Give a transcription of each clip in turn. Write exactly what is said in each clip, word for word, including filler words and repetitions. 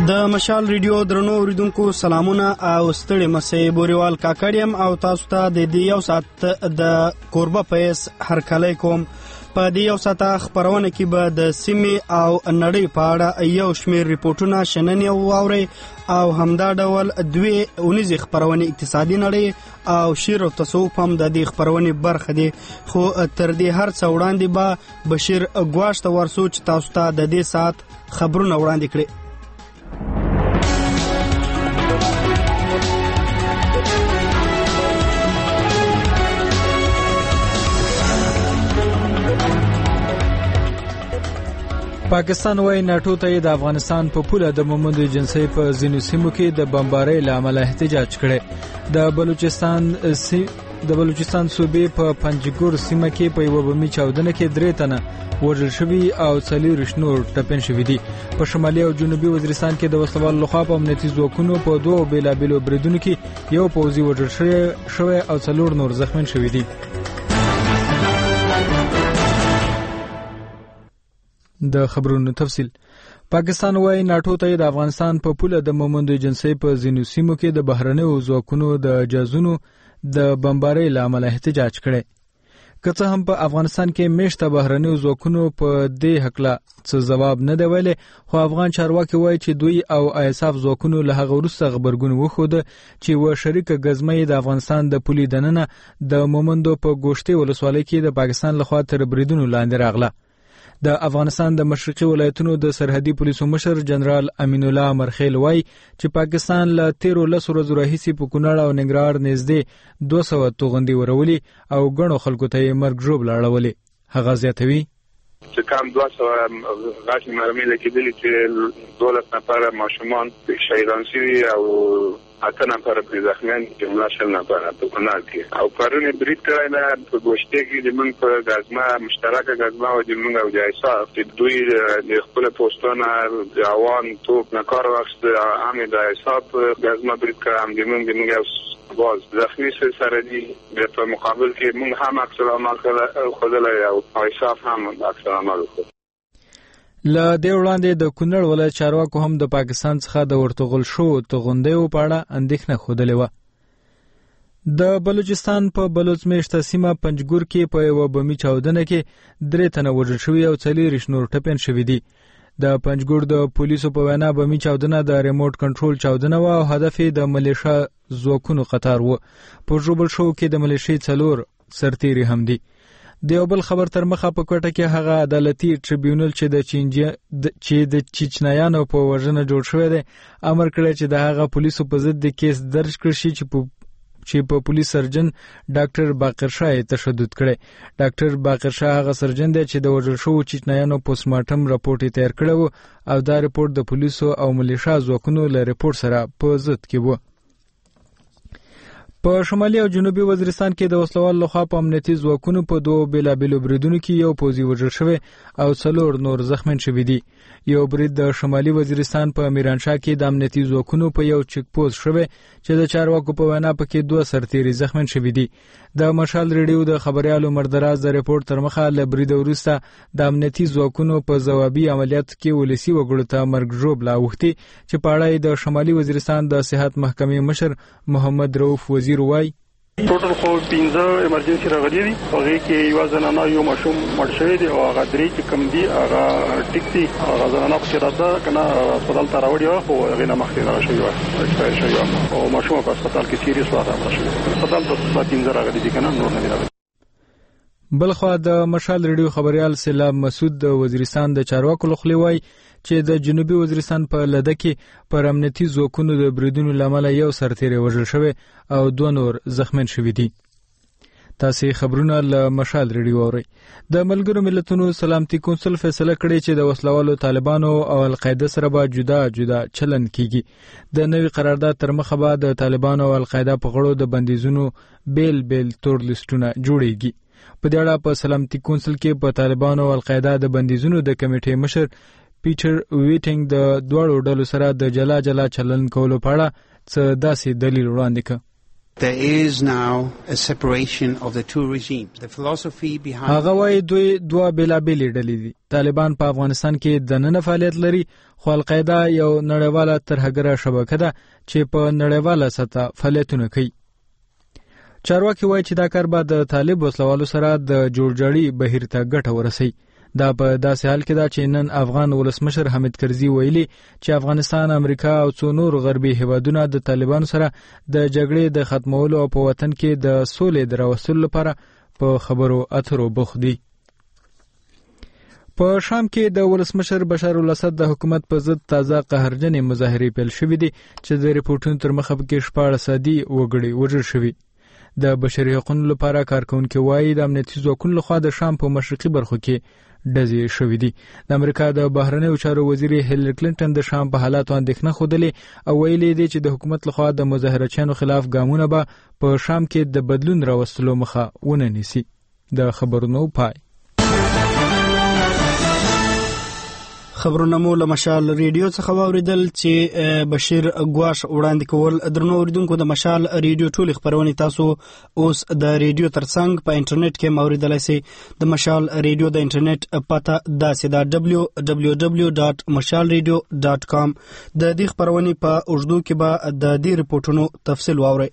د مشال ریډیو درنو اوریدونکو سلامونه او ستړي مسئ بوریوال کاکړیم او تاسو ته د دې یو ساعت د کوربه پیس هرکلی کوم. په دې یو ساعت خبرونه کې به د سیمې او نړۍ په اړه یو شمېر ریپورتونه شننې واورئ او همدا ډول دوی اونیزې خبرونه اقتصادي نړۍ او شعر او تصوف هم د دې خبرونې برخه دي. خو تر دې هر څه وړاندې به بشیر ګواش ته ورسو چې تاسو ته د دې ساعت خبرونه وړاندې کړي. پاکستان وايي ناټو ته د افغانستان په پوله د مومند ایجنسی په ځینو سیمو کې د بمبارۍ له امله احتجاج کړي. د بلوچستان سی د بلوچستان صوبې په پنجګور سیمه کې په یو بمي چاودنه کې درې تنه وژل شوي او څلور نور ټپین شوي دي. په شمالي او جنوبي وزیرستان کې د وسلوال لخوا په امنیتي ځواکونو په دوه بیلابیلو بریدونو کې یو پوځي وژل شوی او څلور نور زخمیان شوي دي. د خبرونو تفصیل. پاکستان وايي ناټو ته د افغانستان په پوله د مومند ایجنسی په ځینو سیمو کې د بهرنیو ځواکونو د جازونو د بمبارۍ له امله احتجاج کړي. که څه هم په افغانستان کې میشته بهرنیو ځواکونو په دې هکله څه ځواب نه دی ویلی، خو افغان چارواکي وایي چې دوی او ایساف ځواکونو له هغه وروسته غبرګون وښوده چې و شریکه ګزمه د افغانستان د پولې دننه د مومندو په ګوشتې ولسوالۍ کې د پاکستان لخوا تر بریدونو لاندې راغله. د افغانستان د مشرقي ولایتونو د سرحدي پولیسو مشر جنرال امین الله مرخیل وایي چې پاکستان له تیرو لسو ورځو راهیسې په کونړ او ننګرهار نږدې دوه سوه توغندي ورولي او ګڼو خلکو ته یې مرګ ژوبله اړولې. هغه زیاتوي چې کم دوه سوه غټې مرمۍ لګېدلې چې دولس نفره ماشومان شهیدان شوي او اته نفره پرې زخمیان جمله شل نفره په کونړ کې او پرون یې برید کړی ده په ګوشتې کې زموږ په ګزمه مشترکه ګزمه او زموږ او د ایساف چې دوی د خپلو پوسټونه د اوان توپ نه کار واخیست هم یې د ایساف ګزمه برید کړی هم زموږ زموږ یو باز زخمي سره دي په مقابل کې موږ هم عکس العمل ښودلی او ایساف هم عکس العمل وښود. له دې وړاندې د کونړ ولایت چارواکو هم د پاکستان څخه د ورتغل شو توغندیو په اړه اندېښنه ښودلې وه. د بلوچستان په بلوڅ میشته سیمه پنجګور کې په یوه بمي چاودنه کې درې تنه وژل شوي او څلېرویشت نور ټپیان شوي دي. د پنجګور د پولیسو په وینا بمي چاودنه د ریموټ کنټرول چاودنه وه او هدف یې د ملیشه ځواکونو قطار و. په ژوبل شو کې د ملیشې څلور سرتیري هم دي. د یو بل خبر تر مخه په کوټه کې هغه عدالتي ټریبیونل چې د چینجیا چې د چیچنیانو په وژنه جوړ شوی دی امر کړی چې د هغه پولیسو په ضد د کیس درج کړی شي چې په چې په پولیس سرجن ډاکټر باقر شاه تشدد کړي. ډاکټر باقر شاه هغه سرجن دی چې د وژل شوو چیچنیانو پوسټمارټم راپورټ تیار کړی او دا راپورټ د پولیسو او ملیشا ځواکونو له راپورټ سره په ضد کې و. په شمالي او جنوبي وزیرستان کې د وسلوال لخوا په امنیتي ځواکونو په دوه بیلابیلو بریدونو کې یو پوځي وژل شوی او څلور نور زخمیان شوي دي. یو برید د شمالي وزیرستان په میرانشاه کې د امنیتي ځواکونو په یو چیک پوسټ شوی چې د چارواکو په وینا پکې دوه سرتیري زخمیان شوي دي. د مشال ریډیو د خبريالو مردراز د ریپورت تر مخه له برید وروسته د امنیتي ځواکونو په ځوابي عملیاتو کې ولسي وګړو ته مرګ ژوبله اوښتې چې په اړه د شمالي وزیرستان د صحت محکمې مشر محمد رؤف وزیر وای ټوټل خو پنځه ایمرجنسي راغلي دي. هغه کې یو زنانه یو ماشوم مړ شوی دی او هغه درې چې کم دي هغه ټیک دي. هغه زنانه په راځه کنه هسپتال ته راوړی خو هغه نه مخکې راغلی و ایکسپایر شوی او ماشوم په هسپتال کې سیریس واره راغلی. هسپتال ته پنځه راغلي دي کنه نور نه راغلي. بلخوا د مشال ریډیو خبريال سیلاب مسعود د وزیرستان د چارواکو لخوا وایي چې د جنوبي وزیرستان په لده کې پر امنیتي ځواکونو د بریدونو له امله یو سرتیری وژل شوی او دوه نور زخمیان شوي دي. تاسې خبرونه له مشال ریډیو اورئ. د ملګرو ملتونو سلامتي کونسل فیصله کړې چې د وسلوالو طالبانو او القاعده سره به جدا جدا چلن کیږي. د نوي قرارداد تر مخه به د طالبانو او القاعده په غړو د بندیزونو بیل بیل تور لیستونه جوړیږي. په دې اړه په سلامتي کونسل کې په طالبانو او القاعده د بندیزونو د کمیټې مشر پیټر ویټینګ د دواړو ډلو سره د جلا جلا چلن کولو په اړه څه داسې دلیل وړاندې کړ. There is now a separation of the two regimes. The philosophy behind هغه وايي دوی دوه بېلابېلې ډلې دي. طالبان په افغانستان کې دننه فعالیت لري، خو القاعده یو نړیواله ترهګره شبکه ده چې په نړیواله سطح فعالیتونه کوي. چارواکي وايي چې دا کار به د طالب وسلوالو سره د جوړجاړي بهیر ته ګټه ورسوي. دا په داسې حال کې ده چې نن افغان ولسمشر حامد کرزي ویلي چې افغانستان، امریکا او څو نور غربي هیوادونه د طالبانو سره د جګړې د ختمولو او په وطن کې د سولې د راوستلو لپاره په خبرو اترو بوخت دي. په شام کې د ولسمشر بشار الاسد د حکومت په ضد تازه قهرجنې مظاهرې پیل شوې دي چې د ریپورتونو تر مخه کې شپاړس عادي وګړي وژل شوي. د بشري حقوقو لپاره کارکونکي وایي د امنیتي ځواکونو لخوا د شام په مشرقي برخو کې ډزې شوې دي. د امریکا د بهرنیو چارو وزیر هیلری کلینټن د شام په حالاتو اندېښنه ښودلې او ویلي دی چې د حکومت لخوا د مظاهرچیانو خلاف ګامونه به په شام کې د بدلون راوستلو مخه ونه نیسي. د خبرونو پای. خبرونه مو له مشال ریډیو څخه واوریدل چې بشیر ګواش وړاندې کول. درنو اوریدونکو، د مشال ریډیو ټول خبرونه تاسو اوس د ریډیو ترڅنګ په انټرنیټ کې اوریدلای شئ. د مشال ریډیو د انټرنیټ پته داسې ده دبلیو دبلیو دبلیو ډاټ مشال ریډیو ډاټ کام. د دې خبرونه په اوږدو کې به د دې ریپورتونو تفصیل واورئ.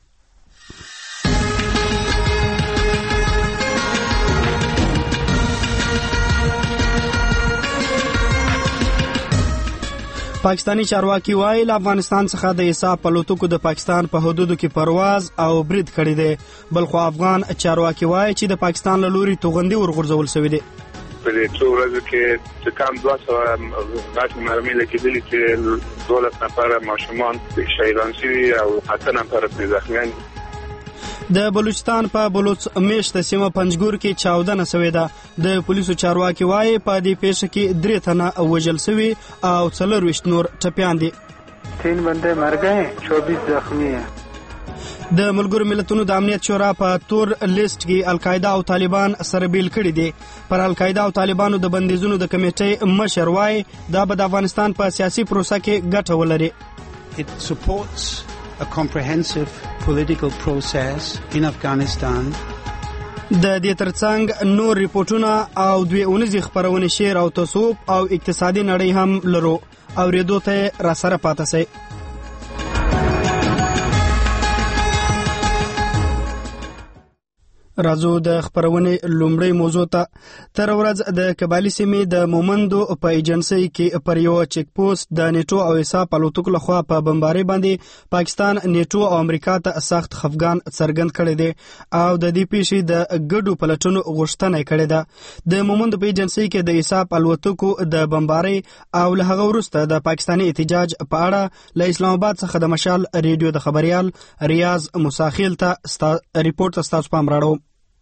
پاکستانی چارواکي وایي له افغانستان څخه د حساب الوتکو د پاکستان په حدودو کې پرواز او برید کړی دی. بلخو افغان چارواکي وایي چې د پاکستان له لوري توغندي ورغورځول شوی دی. په دې څو ورځو کې چې کم دوه سوه غاښ مرمۍ لیکلي چې دولس نفره ماشومان شهیدان شوي او اته نفره پرې زخمیان. د بلوچستان په بلوچ میشت سیمه پنجګور کې چاودنه شوې ده. د پولیسو چارواکي وایي په دې پیښه کې درې تنه وژل شوي او څلورویشت نور ټپیان دي. تین بندے مر گئے، چوبیس زخمی ہیں. د ملګرو ملتونو د امنیت شورا په تور لیست کې القاعده او طالبان سره بیل کړي دي. پر القاعده او طالبانو د بندیزونو د کمیټې مشر وایي دا به د افغانستان په سیاسي پروسه کې ګټه ولري. it supports a comprehensive political process in Afghanistan. د دې ترڅنګ نور ریپورتونه او دوی اونیزې خبرونه شعر او تصوف او اقتصادي نړۍ هم لرو. اوریدو ته را سره پاتې شئ. راځو د خبرونې لومړی موضوع ته. تر ورځ د کبالي سیمې د مومندو په ایجنسۍ کې پر یو چیک پوسټ د نیټو او حساب الوتکو لخوا په بمبارۍ باندې پاکستان، نیټو او امریکا ته سخت خفګان څرګند کړی دی او د دې پیښې د ګډو پلټنو غوښتنه کړې ده. د مومندو په ایجنسۍ کې د حساب الوتکو د بمبارۍ او له هغه وروسته د پاکستاني احتجاج په اړه له اسلام آباد څخه د مشال ریډیو د خبريال ریاض مساخیل ته ستا ریپورت تاسو پام راړو.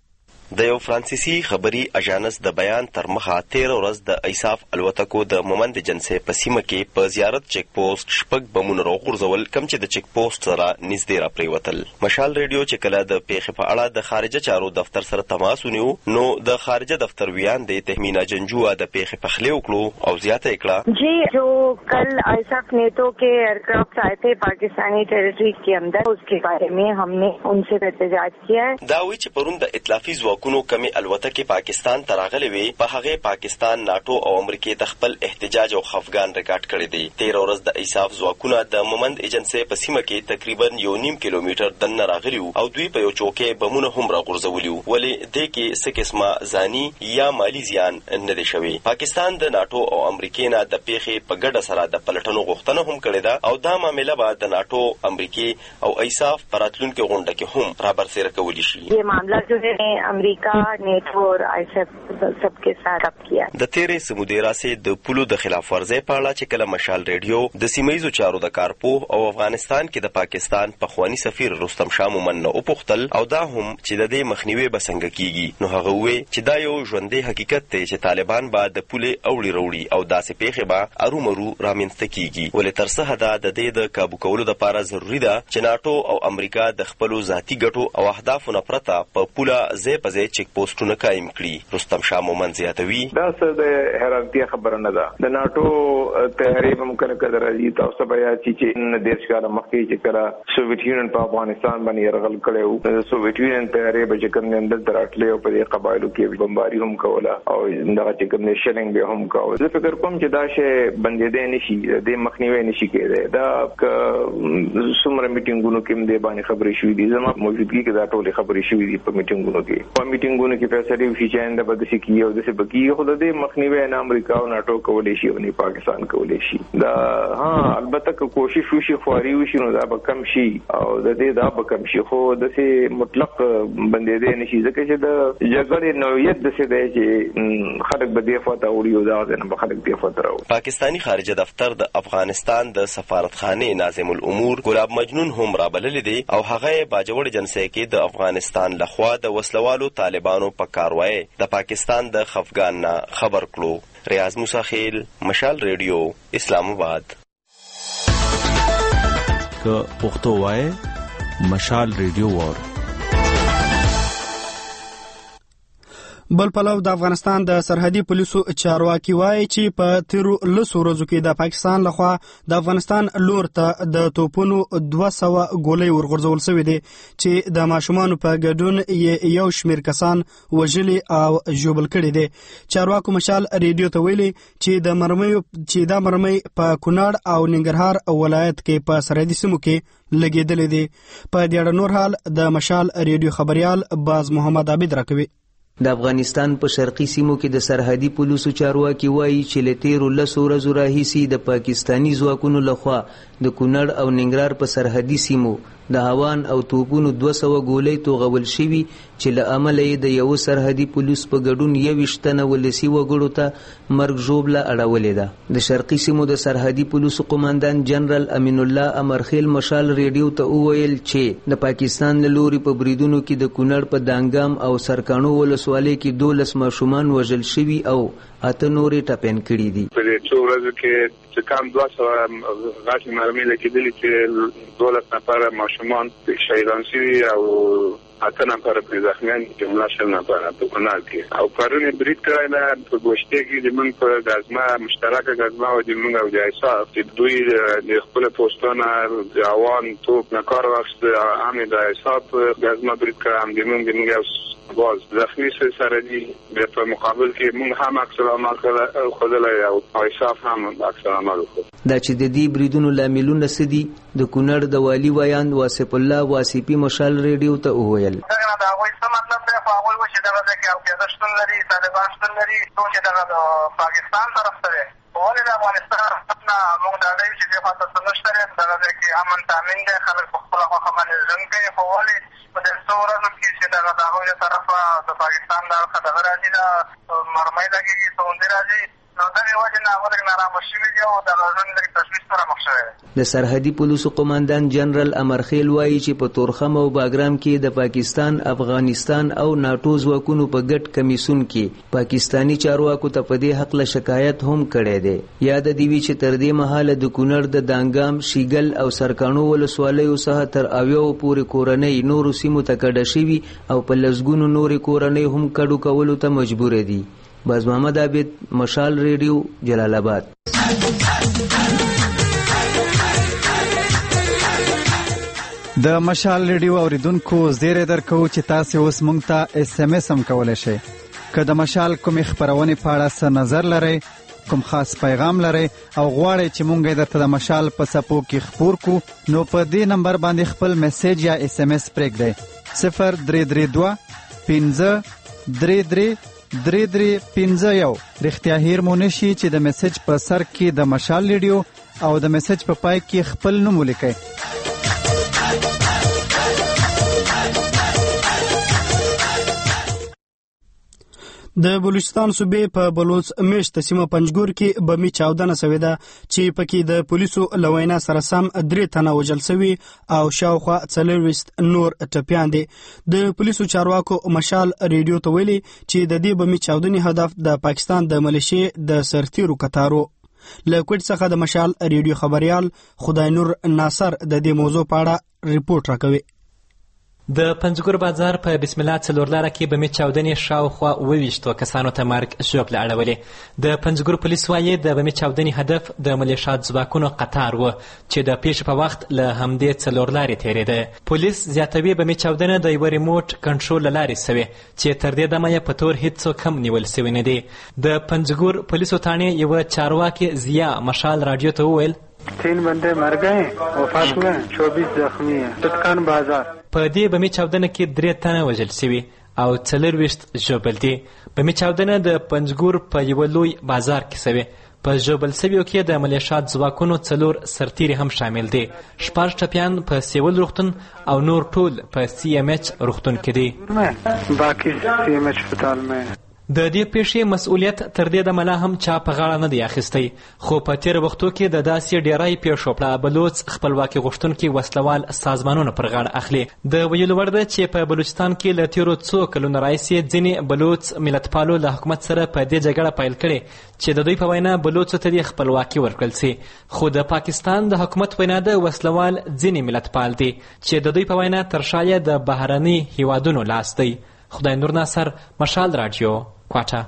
د یو فرانسیسي خبري اژانس د بیان تر مخه تیر ورځ د ایساف الوتکو د مومند جنسې په سیمه کې په زیارت چیک پوسټ شپږ بمونه راغورځول، کم چې د چیک پوسټ سره نږدې را پریوتل. مشال ریډیو چې کله د پیښې په اړه د خارجه چارو دفتر سره تماس ونیو، نو د خارجه دفتر ویان د تهمینا جنجوا د پیښې په خله وکړو او زیاته کړه جی جو کل ایساف نیٹو کے ایئرکرافٹ آئے تھے پاکستانی ٹیریٹری کے اندر، اس کے بارے میں ہم نے ان سے احتجاج کیا ہے. دا وی چې پرون د ائتلافي ځواکونو کمی الوتکې پاکستان ته راغلي وي، په هغه پاکستان، ناټو او امریکا د خپل احتجاج او خفګان ریکارډ کړی دی. تیر ورځ د ایساف ځواکونه د مومند ایجنسۍ په سیمه کې تقریبا یو نیم کیلومتر دننه راغلي او دوی په یو چوکۍ بمونه هم راغورځولي، ولې دې کې څه قسمه ځاني یا مالی زیان نه دی شوی. پاکستان د ناټو او امریکا نه د پیښې په ګډه سره د پلټنو غوښتنه هم کړې ده او دا معاملې به د ناټو، امریکا او ایساف پراتلونکو غونډه کې هم را برسېره کولی شي. یہ معاملہ جو ہے امریکا، نیټو اور آیسف سب کے ساتھ اپ کیا. د تیرې سمودي راسې د پولو د خلاف ورزۍ په اړه چې کله مشال ریډیو د سیمایي چارو د کارپوه او افغانستان کې د پاکستان پخوانی سفیر رستم شاه مومن او پختل او دا هم چې د دې مخنیوي بسنګ کیږي، نو هغه وی چې دا یو ژوندۍ حقیقت دی چې طالبان به د پولې اوړي وروړي او داسې پیښې به ارومرو رامنځته کیږي، ولې تر څه حده د دې د کابو کولو لپاره ضروری ده چې ناټو او امریکا د خپل ذاتی ګټو او اهدافو نه پرته په پوله ځای په ځای چیک پوسټونه قایم کړي. رستم شاه مومند زیاتوي دا څه د حیرانتیا خبره نه ده. د ناټو تیاری به ممکنه کړه راځي. تاسو بیا چې نه دیش کاله مخکې چې کړه سوویت یونین په افغانستان باندې يرغل کړو، سوویت یونین تیاری به چې کوم نن د راتلې او په دې قبایلو کې بمباري هم کوله او دا چې کوم نشلنګ به هم کوله. زه فکر کوم چې دا شی بندیدې نشي، د مخنیوي نشي کېدای. دا څومره میټینګونو کې دې باندې خبرې شوې دي، زما موجودګي کې دا ټول خبرې شوې دي په میټینګونو کې. په میټینګونو کې فیصله وشي چې انده بد شي کیږي او د څه بکی خو د مخنیوي نه امریکا او ناټو کولای شي او نه پاکستان کولای شي. دا ها البته که کوشش وشي خواري وشي نو دا به کم شي او د دې دا به کم شي، خو د څه مطلق بندیدې نشي ځکه چې د جګړې نوعیت د څه دی چې خلک به دې فاته وړي او دا نه خلک دې فاته راو. پاکستانی خارجه دفتر د افغانستان د سفارتخانه ناظم الامور ګلاب مجنون هم رابلل دي او هغه باجوړ جنسي کې د افغانستان لخوا د وسلوالو طالبانو په کاروای د پاکستان د خفګان نه خبر کړو. ریاض موسی خیل، مشال ریډیو، اسلام آباد. که پښتو وای مشال ریډیو وور. بل پلو د افغانستان د سرحدي پولیسو چارواکي وایي چې په تیرو لسو ورځو کې د پاکستان لخوا د افغانستان لور ته د توپونو دوه سوه ګولۍ ورغورځول شوې دي چې د ماشومانو په ګډون یې یو شمېر کسان وژلي او ژوبل کړي دي. چارواکو مشال ریډیو ته ویلي چې د مرمیو چې دا مرمۍ په کونړ او ننګرهار ولایت کې په سرحدي سیمو کې لګېدلې دي. په دې اړه نور حال د مشال ریډیو خبريال باز محمد عابد راکوي. د افغانستان په شرقي سیمو کې د سرحدي پولیسو چارواکي وایي چې له تیرو لسو ورځو راهیسې د پاکستاني ځواکونو لخوا د کونړ او ننګرهار په سرحدي سیمو د هوان او توپونو دوه سوه ګولۍ توغول شوي چې له امله یې د یوه سرحدي پولیس په ګډون یویشت تنه ولسي وګړو ته مرګ ژوبله اړولې ده. د شرقي سیمو د سرحدي پولیسو قماندان جنرال امین الله امرخیل مشال ریډیو ته وویل چې د پاکستان له لوري په بریدونو کې د کونړ په دانګام او سرکاڼو ولسوالۍ کې دولس ماشومان وژل شوي او اته نورې ټپیان کړي دي. په دې څو ورځو کې چې کم دوه سوه غاښي مرمۍ لګېدلې چې دولس نفره ماشومان شهیدان شوي او اته نفره پرې زخمیان جمله شل نفره په کونړ کې او پرون یې برید کړی ده په ګوشتې کې زموږ په ګزمه مشترکه ګزمه وه د موږ او د ایساف چې دوی د خپلو پوسټونه د اوان توپ نه کار واخیست. هم د ایساف ګزمه برید کړی، هم د موږ د موږ یو باز زخمی سره دي. په مقابل کې موږ هم عکس العمل ښودلی او ایساف هم عکس العمل وښود. دا چې د دې بریدونو لاملونه څه دي د کونړ د والي ویاند واصف الله واسفي مشال ریډیو ته وویل. دغه د هغوی څه مطلب دی خو هغوی وایي چې دغه ځای کې القاعده شتون لري، طالبان شتون لري، څو چې دغه د پاکستان طرف ته دی. ولې د افغانستان نه موږ ډاډه یو چې دې خوا ته څه نشته دی، دغه ځای کې امن تامین دی، خلک په خپله خوښه باندې ژوند کوي. خو ولې په دې څو ورځو کې چې دغه د هغوی له طرفه د پاکستان د اړخه دغه راځي، دا مرمۍ لګېږي، توندې راځي، نو دغې وجې نه هغه لږ نارامه شوي دي او دغه ژوند لږ تشویش سره مخ شوی دی. د سرحدي پولیسو قماندان جنرال امرخیل وایي چې په تورخم او باګرام کې د پاکستان، افغانستان او ناټو ځواکونو په ګډ کمیسون کې پاکستاني چارواکو ته په دې هکله شکایت هم کړی دی. یاد دې وي چې تر دې مهاله د کونړ د دانګام، شیګل او سرکاڼو ولسوالیو څخه تر اویاو پورې کورنۍ نورو سیمو ته کډه شوي او په لسګونو نورې کورنۍ هم کډو کولو ته مجبوره دي. باز محمد عابد، مشال ریډیو، جلال آباد. د مشال ریډیو اوریدونکو زیری درکو چې تاسو اوس مونږ ته اس ام اس هم کولای شئ. که د مشال کومې خبرونې په اړه څه نظر لرئ، کوم خاص پیغام لرئ او غواړئ چې مونږ درته د مشال په څپو کې خپور کو، نو په دې نمبر باندې خپل میسج یا اس ام اس پرېږدئ. صفر درې درې دوه پنځه درې درې درې درې پنځه یو. رښتیا هیر مو نشي چې د میسج په سر کې د مشال ریډیو او د میسج په پای کې خپل نوم ولیکئ. د بلوچستان صوبې په بلوچ میشته سیمه پنجګور کې بمي چاودنه شوې ده چې پکې د پولیسو له وینا سره سم درې تنه وژل شوي او شاوخوا څلوېښت نور ټپیان دي. د پولیسو چارواکو مشال ریډیو ته ویلي چې د دې بمي چاودنې هدف د پاکستان د ملیشې د سرتیرو کتارو. له کوټ څخه د مشال ریډیو خبريال خدای نور ناصر د دې موضوع په اړه ریپورت راکوي. د پنځګور بازار په بسم الله څلورلاره کې بمې چاودنې شاوخوا اووه ویشتو کسانو ته مرګ ژوبله اړولې. د پنځګور پولیس وایي د بمې چاودنې هدف د ملیشات ځواکونو قطار و چې د پیښې په وخت له همدې څلورلارې تېرېده. پولیس زیاتوي بمې چاودنه د یوه ریموټ کنټرول له لارې سوې چې تر دې دمه یې په تور هېڅوک هم نیول سوي نه دي. د پنځګور پولیسو تاڼې یوه چارواکي ضیا مشال راډیو ته وویل तीन बंदे मर गए वफات हुए चौबीस जख्मी हैं टटकान बाजार. په دې بمې چاودنه کې درې تنه وژل سوي او څلرویشت ژوبل دي. بمې چاودنه د پنځګور په یوه لوی بازار کې سوې. په ژوبل سویو کې د ملیشات ځواکونو څلور سرتیري هم شامل دي. شپږ ټپیان په سیول روغتون او نور ټول په سی ام ایچ روغتون کې دي. باقي سی ام ایچ هسپتال में د دې پیښې مسؤلیت تر دې دمه لا هم چا په غاړه نه دی اخیستی، خو په تېرو وختو کې د داسې ډیری پیښو په بلوڅ خپلواکي غوښتونکي وسلوال سازمانونه پر غاړه اخلي. د ویلو وړ ده چې په بلوچستان کې له تېرو څو کلونو راهیسې ځینې بلوڅ ملتپالو له حکومت سره په دې جګړه پیل کړې چې د دوی په وینا بلوڅو ته دې خپلواکي ورکړل سي. خو د پاکستان د حکومت وینا ده وسلوال ځینې ملتپال دي چې د دوی په وینا تر شا یې د بهرني هیوادونو لاس دی. خدای نور ناصر، مشال راډیو، کوټه.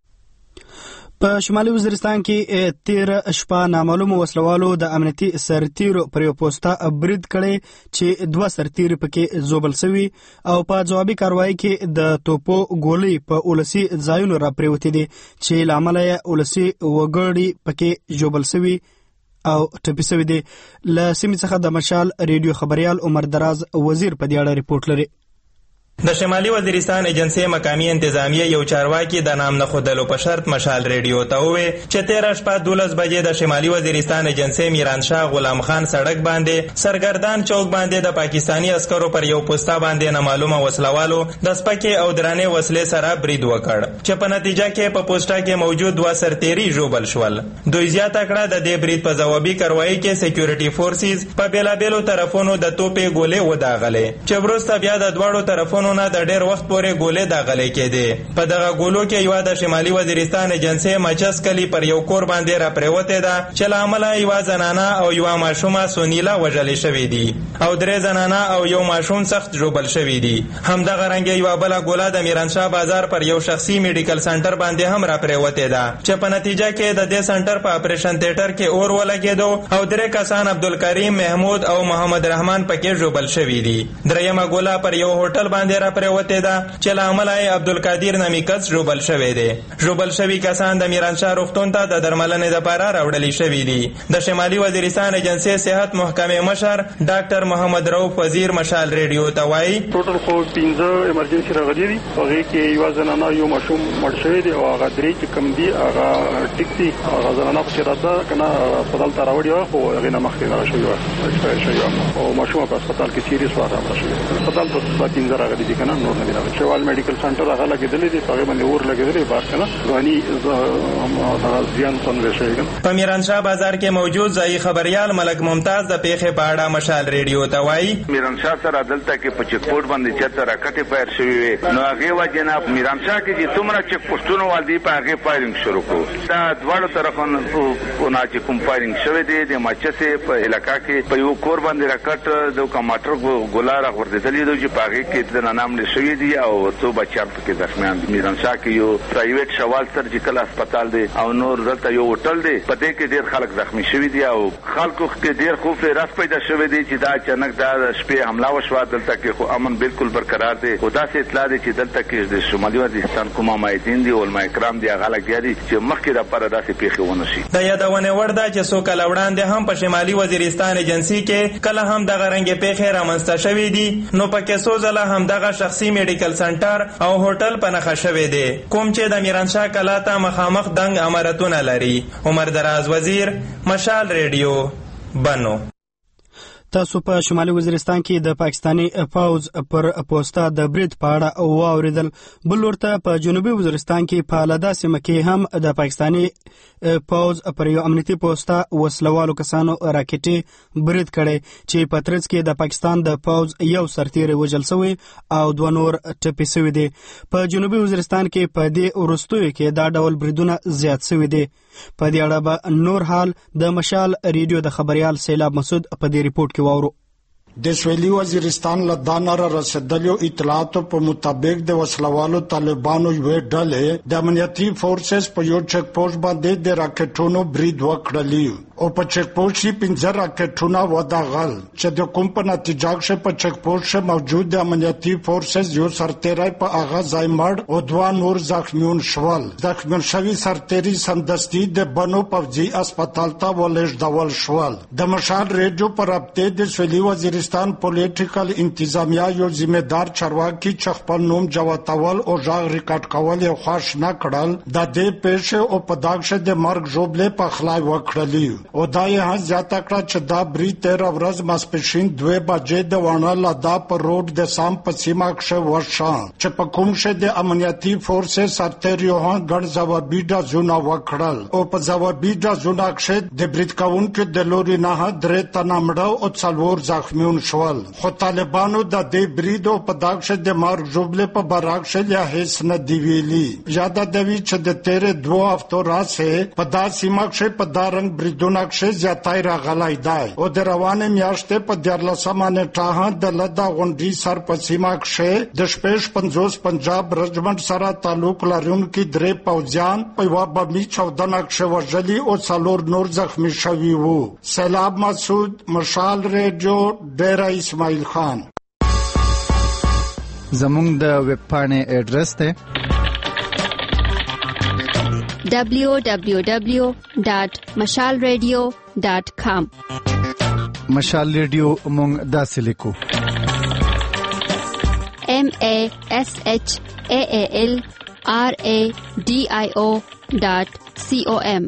په شمالي وزیرستان کې تیر شپه نامعلومو وسلوالو د امنیتي سرتیرو پر یو پوسټه برید کړی چې دوه سرتیري پکې زوبل سوي او په جوابي کاروایی کې د توپو ګولۍ په ولسي ځایونو را پریوتې دي چې له امله یې ولسي وګړي پکې ژوبل سوي او ټپي سوي دي. له سیمې څخه د مشال ریډیو خبریال عمر دراز وزیر په دې اړه رپورټ لري. د شمالي وزیرستان ایجنسی مقامی انتظامیه یو چارواکي د نام نه خودلو په شرط مشال ریډیو ته وویل چې تېره شپه دولس بجې د شمالي وزیرستان ایجنسی میرانشاه غلام خان سړک باندې سرګردان چوک باندې د پاکستانی عسکرو پر یو پوسټه باندې نامعلومه وسلوالو د سپکې او درنې وسلې سره برید وکړ چې په نتیجه کې په پوسټه کې موجود دوه سرتیري ژوبل شول. دوی زیاته کړه د دې برید په ځوابي کاروایی کې سکیورټي فورسز په بېلابېلو طرفونو د توپې ګولې وداغلې چې وروسته بیا د دواړو طرفونو نه د ډېر وخت پورې ګولې داغلې کېدې. په دغه ګولو کې یوه د شمالي وزیرستان ایجنسۍ مچس کلي پر یو کور باندې را پرېوتې ده چې له امله یوه زنانه او یوه ماشومه سونیله وژلې شوې دي او درې زنانه او یو ماشوم سخت ژوبل شوي دي. همدغه رنګه یوه بله ګوله د میرانشاه بازار پر یو شخصي میډیکل سنټر باندې هم را پرېوتې ده چې په نتیجه کې د دې سنټر په اپریشن تیټر کې اور ولګېدو او درې کسان عبدالکریم، محمود او محمد رحمان پکې ژوبل شوي دي. دریمه ګوله پر یو هوټل باندې را پرېوتې ده چې له امله یې عبدالقادر نامي کس ژوبل شوی دی. ژوبل شوي کسان د میرانشاه روغتون ته د درملنې دپاره راوړلي شوي دي. د شمالي وزیرستان ایجنسۍ صحت محکمې مشر ډاکټر محمد رؤف وزیر مشال ریډیو ته وایي ټوټل خو پنځه ایمرجنسي راغلي دي، هغې کې یوه زنانه یو ماشوم مړ شوی دی او هغه درې چې کوم دي هغه ټیک دي. هغه زنانه پسې راته که نه هسپتال ته راوړې وه خو هغې نه مخکې دغه شوې وه ایکسپایر شوې وه او ماشومه په هسپتال کې سیریس وه هغه مړه شوې وه. هسپتال ته پنځه راغلي دي که نه نور نه دي راغلي. شوال میډیکل سنټر هغه لګېدلی دی، په هغې باندې اور لګېدلی بار که نه ځواني زیان څنګه شوی. په میرانشاه بازار کې موجود ځایي خبریال ملک ممتاز د پیښې په اړه مشال ریډیو ته وایي میرانشاه سره دلته کې په چک پوسټ باندې چېرته راکټې فایر شوي وې نو هغې وجې نه میرانشاه کې چې څومره چک پوسټونه وال دي په هغې فایرنګ شروع کړو. دا دواړو طرفونو نه چې کوم فایرنګ شوی دی د ماچسې په علاقه کې په یو کور باندې راکټ د کماټر ګوله راغورځېدلې ده چې په هغې کې زنانه مړې شوي دي او څو بچیان پکې زخمیان دي. میرانشاه کې یو پرایویټ شوال سرجیکل هسپتال دی او نور دلته یو هوټل دی، په دې کې ډېر خلک زخمی شوي دي او خلکو کې ډېر خوف راز پیدا شوی دی چې دا اچانک دا شپې حمله وشوه. دلته کې خو امن بالکل برقرار دی، خو داسې اطلاع دی چې دلته کې د شمالي وزیرستان کوم مایدین دي علما کرام دي هغه لګیا دي چې مخکې دپاره داسې پیښې ونه شي. د یادونې وړ ده چې څو کاله وړاندې هم په شمالي وزیرستان ایجنسي کې کله هم دغه رنګې پیښې رامنځته شوې دي نو پکې څو ځله همدغه شخصي میډیکل سنټر او هوټل په نښه شوی دی کوم چې د میرانشاه کلا ته مخامخ دنګ عمارتونه لري. عمر دراز وزیر، مشال ریډیو، بنو. تاسو په شمالي وزیرستان کې د پاکستانی پوځ پر پوسټه د برید په اړه واوریدل. بل ورته په جنوبي وزیرستان کې په لدا سیمه کې هم د پاکستانی پوځ پر یو امنیتي پوسټه وسلوالو کسانو راکټي برید کړی چې په ترڅ کې د پاکستان د پوځ یو سرتیری وژل شوی او دوه نور ټپي شوي دي. په جنوبي وزیرستان کې په دې وروستیو کې دا ډول بریدونه زیات شوي دي. په دې اړه به نور حال د مشال ریډیو د خبریال سیلاب مسعود په دې ریپورت کې واورو. د سویلي وزیرستان له دانه را رسیدلو اطلاعاتو په مطابق د وسلوالو طالبانو یوې ډلې د امنیتي فورسز په یو چک پوسټ باندې د راکټونو برید وکړلی او په چک پوسټ کې پنځه راکټونه وداغل چې د کوم په نتیجه کې په چک پوسټ موجود د امنیتي فورسز یو سرتیری په هغه ځای مړ او دوه نور زخمیون شول. زخمیون شوي سرتیری سمدستي د بنو پوځي هسپتال ته ولېږدول شول. د مشال ریډیو په رابطه د سویلي وزیرستان پولیټیکل انتظامیه یو ذمہدار چارواکي چې خپل نوم جوتول او ژغ ریکارډ کول یې خوښ نه کړل د دې پیښې او په داغشه د مرګ ژوبلې په خلای وکړلی او دا یې زیاته کړه چې دا برید تیره ورځ ماسپښین دوه بجې د وانه لادا پر روډ د سام په سیمه کې وشو چې په کوم شه د امنیتي فورسز سرتیریو ګډ ځوابي ډزونه وکړل او په ځوابي ډزونه کې د برید کوونکو د لوري نه درې تنه مړه او څلور زخمیون شول. خو طالبانو د دې برید او په داغشه د مرګ ژوبلې په براک شه هیڅ نه دی ویلي. یاد دوی چې د تیرې دوه هفتو راځي په داسې سیمه کې په دارنګ بریدونه کې زیاتای راغلی دی او د روانې میاشتې په دیارلسمه نیټه د لدا غونډې سر په سیمه کې د شپږ پنځوس پنجاب رجمنټ سره تعلق لرونکي درې پوځیان په یوه بمي چاودنه کې وژلي او څلور نور زخمی شوي وو. سیلاب مسعود، مشال ریډیو، ډیره اسماعیل خان. زمونږ د ویب پاڼې اډرس ته دبلیو دبلیو دبلیو ډاٹ مشال ریډیو ډاٹ کام. مشال ریډیو مونږ داسې لیکو ایم ای ایس ایچ ای ای ایل آر ای ډي آی او ډاٹ سی او ایم.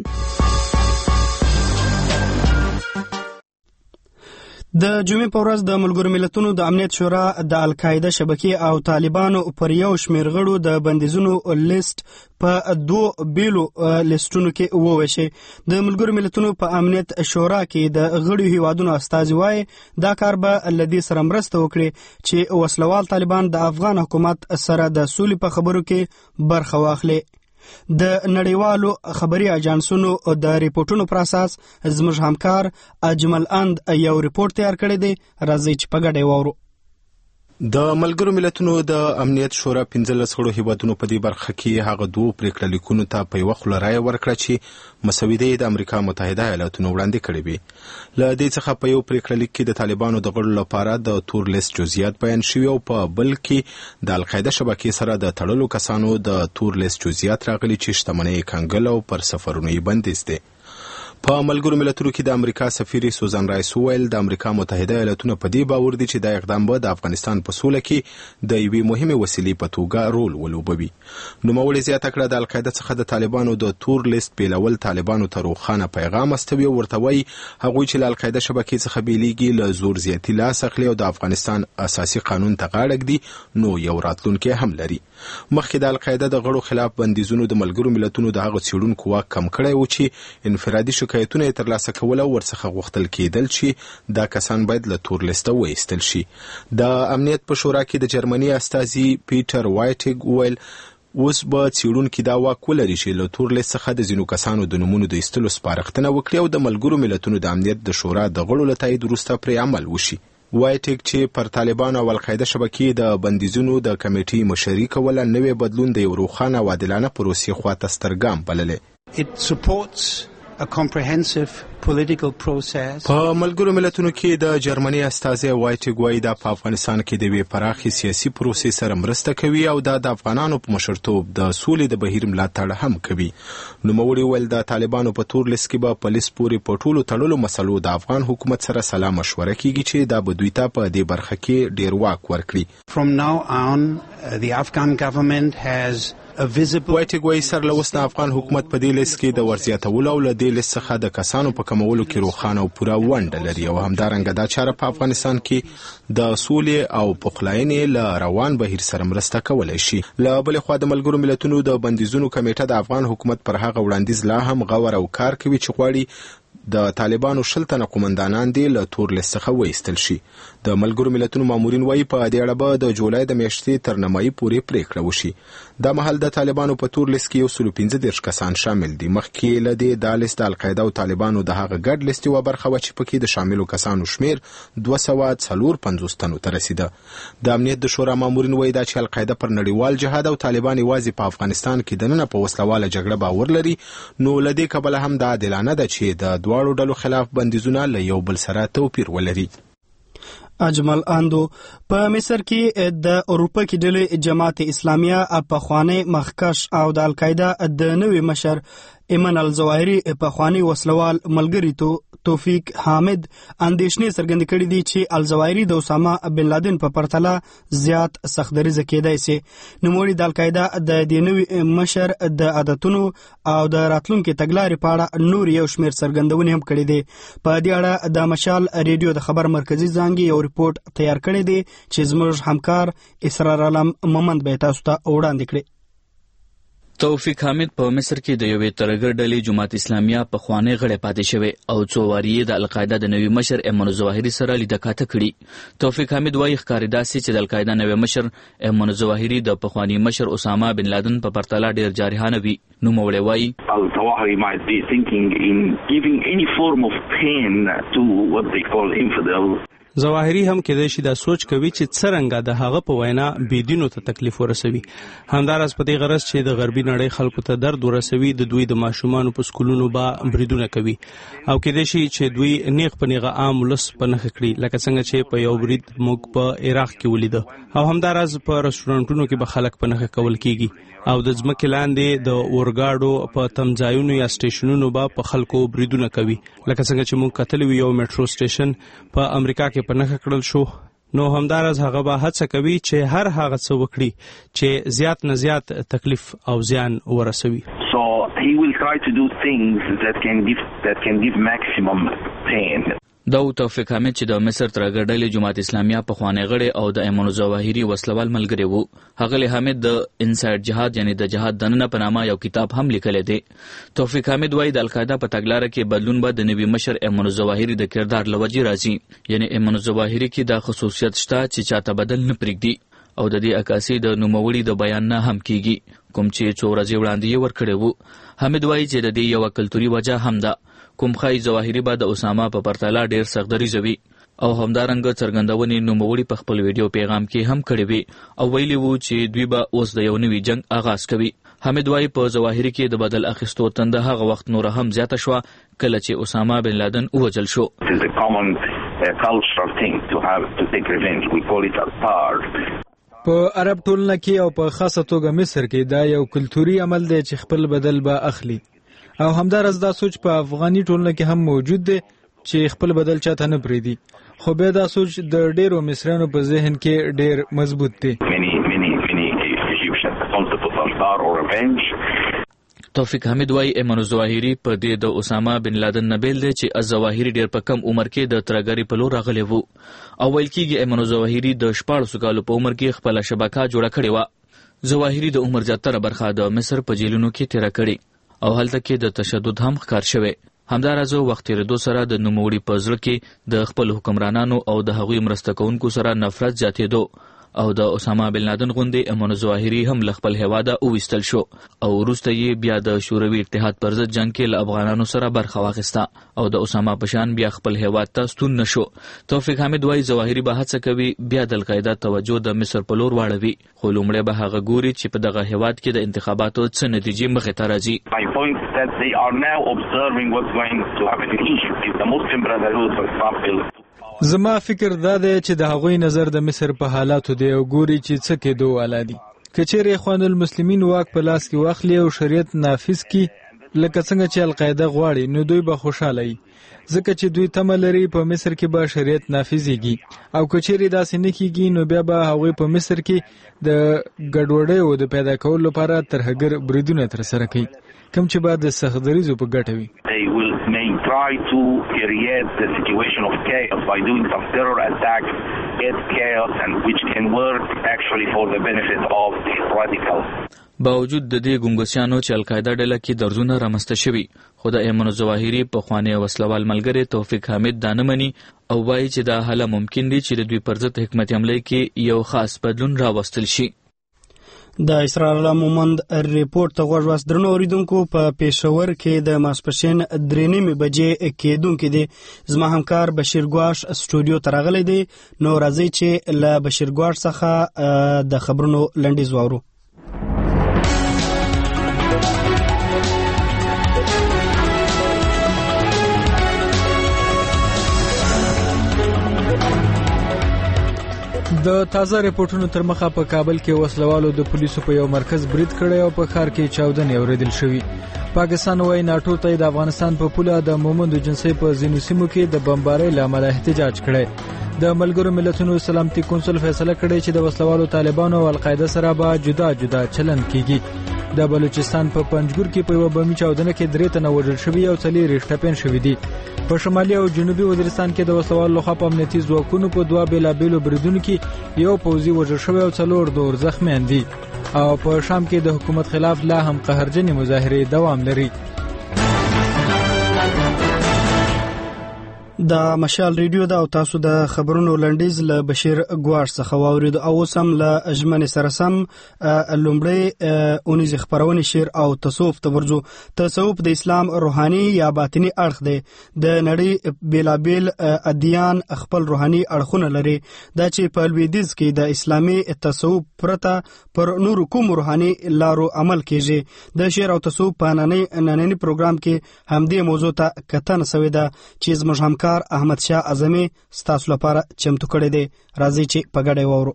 د جمعې په ورځ د ملګرو ملتونو د امنیت شورا د القاعده شبکې او طالبانو پر یو شمېر غړو د بندیزونو لیست په دوه بیلو لیستونو کې وویشي. د ملګرو ملتونو په امنیت شورا کې د غړو هیوادونو استازي وایي دا کار به لدی سره مرسته وکړي چې وسلوال طالبان د افغان حکومت سره د سولې په خبرو کې برخه واخلي. د نړیوالو خبري اجانسونو د ریپورتونو پر اساس زموږ همکار اجمل اند یو ریپورت تیار کړی دی. راځي چې په ګډه وورو. د ملګرو ملتونو د امنیت شورا پنځلس غړو هیوادونو په دې برخه کې هغه دوه پریکړه لیکونو ته په یوه خوله رایه ورکړه چې مسودې د امریکا متحده ایالاتونو وړاندې کړې وې. له دې څخه په یو پریکړه لیک کې د طالبانو د غړو لپاره د تور لیست جزئیات بیان شوي او په بل کې د القاعده شبکې سره د تړلو کسانو د تور لیست جزئیات راغلي چې شتمنۍ کنګل او پر سفرونو یې بندیز دي. په ملګرو ملتونو کې د امریکا سفیر سوزان رایس وویل د امریکا متحده ایالاتونو په دې باور دي چې دا اقدام به د افغانستان په سوله کې د یوې مهمې وسیلې په توګه رول ولوبوي. نوموړي زیاته کړه د القاعده څخه د طالبانو د تور لیست بیلول طالبانو ته روښانه پیغام استوي او ورته وایي هغوی چې له القاعده شبکې څخه بیلیږي له زور زیاتي لاس اخلي او د افغانستان اساسي قانون ته غاړه ږدي نو یو راتلونکی هم لري. مخکې د القاعده د غړو خلاف بندیزونو د ملګرو ملتونو د هغو څېړونکو واک کم کړی و چې انفرادي شکایتونه یې ترلاسه کول او ورڅخه غوښتل کېدل چې دا کسان باید له تور لیسته وایستل شي. د امنیت په شورا کې د جرمني استازي پیټر وایټګ وویل اوس به څېړونکي دا واک ولري چې له تور لیست څخه د ځینو کسانو د نومونو د ایستلو سپارښتنه وکړي او د ملګرو ملتونو د امنیت د شورا د غړو له تایید وروسته پرې عمل وشي. وایټګ چې پر طالبانو او القاعده شبکې د بندیزونو د کمیټې مشري کوله نوې بدلون د یو روښانه او عادلانه پروسې خواته سترګام بللې. It supports a comprehensive political process. په ملګرو ملتونو کې د جرمني استازي وایټګ وایي دا په افغانستان کې د یوې پراخې سیاسي پروسې سره مرسته کوي او دا د افغانانو په مشرتوب د سولې د بهیر ملاتړ هم کوي. نوموړي ویل د طالبانو په تور لیست کې به پولیس پورې په ټولو تړلو مسلو د افغان حکومت سره سلا مشوره کیږي چې دا به دوی ته په دې برخه کې ډیر واک ورکړي. From now on, uh, the Afghan government has وایټګ وایي سر له اوس د افغان حکومت په دې لیست کې د ورزیاتولو او له دې لیست څخه د کسانو په کمولو کې روښانه او پوره ونډه لري او همدارنګه دا چاره په افغانستان کې د سولې او پخلاینې له روان بهیر سره مرسته کولی شي. له بلې خوا د ملګرو ملتونو د بندیزونو کمیټه د افغان حکومت پر هغه وړاندیز لا هم غور او کار کوي چې غواړي د طالبانو شل تنه قومندانان دي له تور لیست څخه وایستل شي. د ملګرو ملتونو مامورین وایي په دې اړه به د جولای د میاشتې تر نیمایي پورې پریکړه وشي. دا مهال د طالبانو په تور لیست کې یو سل پنځه دېرش کسان شامل دي. مخکې له دې دا لیست د القاعده او طالبانو د هغه ګډ لیست یوه برخه وه چې پکې د شاملو کسانو شمیر دوه سوه څلور پنځوس تنو ته رسیده. د امنیت د شورا مامورین وایي دا چې القاعده پر نړیوال جهاد او طالبان یوازې په افغانستان کې دننه په وسلواله جګړه باور لري، نو له دې کبله هم دا عادلانه ده چې د دواړو ډلو خلاف بندیزونه له یو بل سره توپیر ولري. اجمل اندو په مصر کې د اروپا کې ډلې جماعت اسلامیه پخوانی مخکش او د القاعده د نوي مشر ایمن الظواهری پخوانی وسلوال ملګری تو توفیق حامد اندېښنې څرګندې کړې دي چې الظواهری د اسامه بن لادن په پرتله زیات سختدریزه کېدای شي. نوموړي د القاعده د دې نوي مشر د عادتونو او د راتلونکي تګلارې په اړه نور یو شمېر څرګندونې هم کړې دي. په دې اړه د مشال ریډیو د خبر مرکزي څانګې یو ریپورت تیار کړی دی چې زموږ همکار اسرار علم مومند به تاسو ته وړاندې کړي. توفیق حامد په مصر کې د یوې ترهګر ډلې جماعت اسلامیه پخوانی غړی پاتې شوی او څو واري د القاعده د نوي مشر ایمن الظواهری سره لیدکاته کړي. توفیق حامد وایي ښکارېدا سي چې د القاعده نوي مشر ایمن الظواهری د پخوانی مشر اسامه بن لادن په پرتله ډیر جارحانه وي. نوموړی وایي الظواهری might be thinking in giving any form of pain to what they call infidel. ظواهری هم کېدای شي دا سوچ کوي چې څرنګه د هغه په وینا بيدینو ته تکلیف ورسوي. همداراز په دې غرض چې د غربي نړۍ خلکو ته درد ورسوي د دوی د ماشومانو په سکولونو با بریدونه کوي او کېدای شي چې دوی نیغ په نیغه عام ولس په نښه کړي، لکه څنګه چې په یو برید موږ په عراق کې ولیده. او همداراز په رستورانټونو کې به خلک په نښه کول کیږي او د ځمکې لاندې د اورګاډو په تمځایونو یا سټیشنونو به په خلکو بریدونه کوي، لکه څنګه چې موږ کتلی یو میټرو سټیشن په امریکا کې په نښه کړل شو. نو همداراز هغه به هڅه کوي چې هر هغه څه وکړي چې زیات نه زیات تکلیف او زیان ورسوي. So he will try to do things that can give that can give maximum pain. دا توفیق حامد چې د مصر ترهګر ډلې جماعت اسلامیه پخوانی غړی او د ایمن الظواهری وسلوال ملګری وو. هغه حامد د انسایډ جهاد یعنی د جهاد دننه په نامه یو کتاب هم لیکلی دی. توفیق حامد وایي د القاعده په تګلاره کې بدلون به د نوي مشر ایمن الظواهری د کردار له وجې راځي، یعنی ایمن الظواهری کې دا خصوصیت شته چې چاته بدل نه پرېږدي او د دې عکاسي د نوموړي د بیان نه هم کیږي، کوم چې څو ورځې وړاندې یې ورکړی وو. حامد وایي چې د دې یوه کلتوري وجه هم ده، کوم ښایي ظواهري به د اسامه په پرتله ډیر سختدریځه وي او همدارنګه څرګندونې نوموړي په خپل ویډیو پیغام کې هم کړی وي او ویلي وو چې دوی به اوس د یو نوي جنگ آغاز کوي. حامد وایي په ظواهري کې د بدل اخیستو تنده هغه وخت نور هم زیاته شوه کله چې اسامه بن لادن ووژل شو. په عرب ټولنه کې او په خاصه توګه مصر کې دا یو کلتوري عمل دی چې خپل بدل به اخلي او همدارس دا سوچ په افغاني ټولنه کې هم موجود دی چې خپل بدل چاته نه پریدي، خو بیا دا سوچ د ډیرو مصریانو په ذهن کې ډیر مضبوط دی. توفیق حامد وایي ایمن الظواهری په دې د اسامه بن لادن نه بیل دی چې الظواهری ډیر په کم عمر کې د ترهګرۍ په لور راغلی وو او ویل کېږي ایمن الظواهری د شپاړسو کالو په عمر کې خپله شبکه جوړه کړې وه. ظواهري د عمر زیاتره برخه د مصر په جیلونو کې تیره کړې او هلته کې د تشدد هم ښکار شوی. همداراز وخت تیریدو سره د نوموړي په زړه کې د خپل حکمرانانو او د هغوی مرسته کوونکو سره نفرت زیاتېدو او د اسامه بن لادن غوندې ایمن الظواهري هم له خپل هیواده وویستل شو او وروسته یې بیا د شوروي اتحاد پر ضد جنګ کې له افغانانو سره برخه واخیسته او د اسامه په شان بیا خپل هیواد ته ستون نشو. توفیق حامد وایي ظواهري به هڅه کوي بیا د القاعده توجه د مصر په لور واړوي، خو لومړی به هغه ګوري چې په دغه هیواد کې د انتخاباتو څه نتیجې مخې ته راځي. زما فکر دا دی چې د هغوی نظر د مصر په حالاتو دی او ګوري چې څه کېدو والا دي. که چیرې اخوان المسلمین واک په لاس کې واخلي او شریعت نافذ کړي لکه څنګه چې القاعده غواړي نو دوی به خوشحاله وي، ځکه چې دوی تمه لري په مصر کې به شریعت نافذېږي او که چیرې داسې نه کېږي نو بیا به هغوی په مصر کې د ګډوډیو د پیدا کولو لپاره ترهګر بریدونه ترسره کوي کوم چې به د سختدریځو په ګټه وي. may try to create the situation of chaos by doing some terror attacks, get chaos, and which can work actually for the benefit of the radicals. باوجود د دې ګونګوسیانو چې القاعده ډله کې درزونه رامنځته شوي، خو د ایمن الظواهري پخوانی وسلوال ملګری توفیق حامد دا نه مني او وایي چې دا هله ممکن دي چې د دوی پر ضد حکمت عملۍ کې یو خاص بدلون راوستل شي. د اسرائیل مومند ریپورت ته غوږ واست. درنو اوریدونکو، په پېښور کې د ماسپښین درې نیمې بجې کېدونکې دی. زما همکار بشیر ګواش سټوډیو ته راغلی دی. نو راځئ چې له بشیر ګواش څخه د خبرونو لنډیز واورو. د تازه ریپورتونو تر مخه په کابل کې وسلوالو د پولیسو په یو مرکز برید کړی او په ښار کې چاودنې اوریدل شوي. پاکستان وايي ناټو ته د افغانستان په پوله د مومندو جنسي په ځینو سیمو کې د بمبارۍ له امله احتجاج کړی. د ملګرو ملتونو سلامتي کونسل فیصله کړې چې د وسلوالو طالبانو او القاعده سره به جدا جدا چلند کیږي. د بلوچستان په پنجګور کې په یو بمي چاودنه کې درې تنه وژل شوي او څلور یې ټپین شوي دي. په شمالي او جنوبي وزیرستان کې د وسلوالو لخوا په امنیتي ځواکونو په دوه بېلابېلو بریدونو کې یو پوځي وژل شوی او څلور نور زخمیان دي. او په شام کې د حکومت خلاف لا هم قهرجنې مظاهرې دوام لري. د مشال ریډیو دا او تاسو د خبرونو لنډیز له بشیر ګواش څخه واورید. او سم له اجمن سره سم لومړی اونیز خبرونه شعر او تصوف ته ورځو. تصوف د اسلام روحاني یا باطنی اړخ دی. د نړۍ بیلابیل ادیان خپل روحاني اړخونه لري. دا چې په لویدیځ کې د اسلامي تصوف پرته پر نور کوم روحاني لارو عمل کیږي. د شعر او تصوف په نننی پروګرام کې همدې موضوع ته کتنه شوې ده چې زموږ همکار احمد شاه اعظمي ستاسو لپاره چمتو کړی دی. راځي چې په ګډه واورو.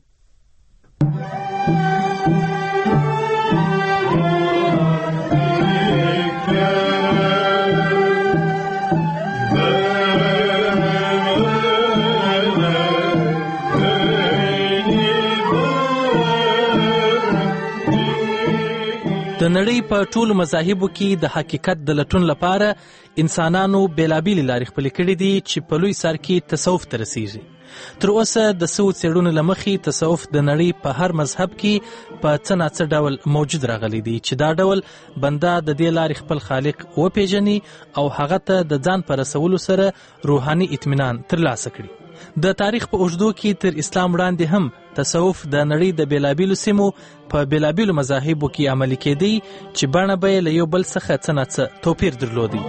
د نړۍ په ټولو مذاهبو کې د حقیقت د لټون لپاره انسانانو بیلابیلې لارې خپلې کړې دي چې په لوی سر کې تصوف ته رسیږي. تر اوسه د څو څېړنو له مخې تصوف د نړۍ په هر مذهب کې په څه ناڅه ډول موجود راغلی دی چې دا ډول بنده د دې لارې خپل خالق وپیژني او هغه ته د ځان په رسولو سره روحاني اطمینان ترلاسه کړي. د تاریخ په اوږدو کې تر اسلام وړاندې هم تصوف د نړۍ د بیلابیلو سیمو په بیلابیلو مذاهبو کې عملي کېدی چې بڼه به یې له یو بل څخه څه ناڅه توپیر درلودی.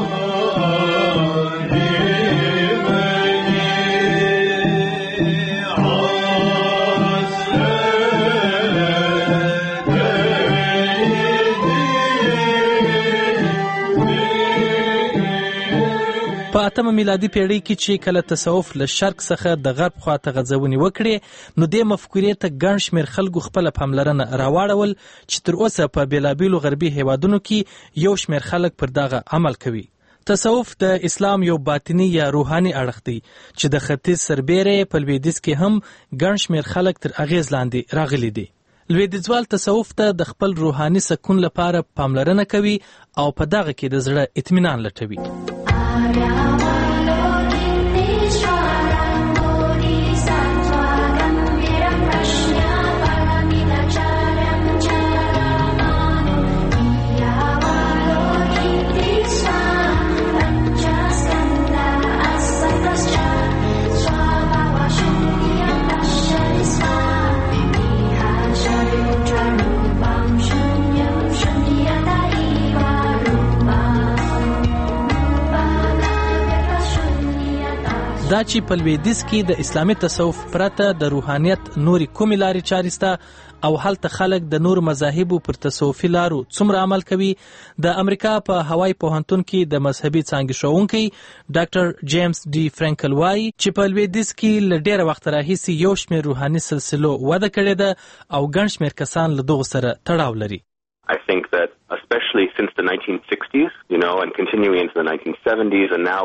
په اتمه میلادي پیړۍ کې چې کله تصوف له شرق څخه د غرب خواته غځونې وکړې، نو دې مفکورې ته ګڼ شمېر خلکو خپله پاملرنه راواړول چې تر اوسه په بېلابېلو غربي هیوادونو کې یو شمېر خلک پر دغه عمل کوي. تصوف د اسلام یو باطنی یا روحاني اړخ دی چې د ختیځ سربیره په لویدیځ کې هم ګڼ شمېر خلک تر اغیز لاندې راغلي دي. لویدیځوال تصوف ته د خپل روحاني سکون لپاره پاملرنه کوي او په دغه کې د زړه اطمینان لټوي. دا چې په لویدیځ کې د اسلامي تصوف پرته د روحانیت نوري کومې لارې چارې سته او هلته خلک د نور مذاهبو پر تصوفي لارو څومره عمل کوي. د امریکا په هوایي پوهنتون کې د مذهبي څانګې ښوونکی ډاکټر جیمز ډي فرانکل وایي چې په لویدیځ کې له ډېره وخته راهیسې یو شمېر روحاني سلسلو وده کړې ده او ګڼ شمېر کسان له دغو سره تړاو لري. I think that especially since the nineteen sixties, you know, and continuing into the nineteen seventies and now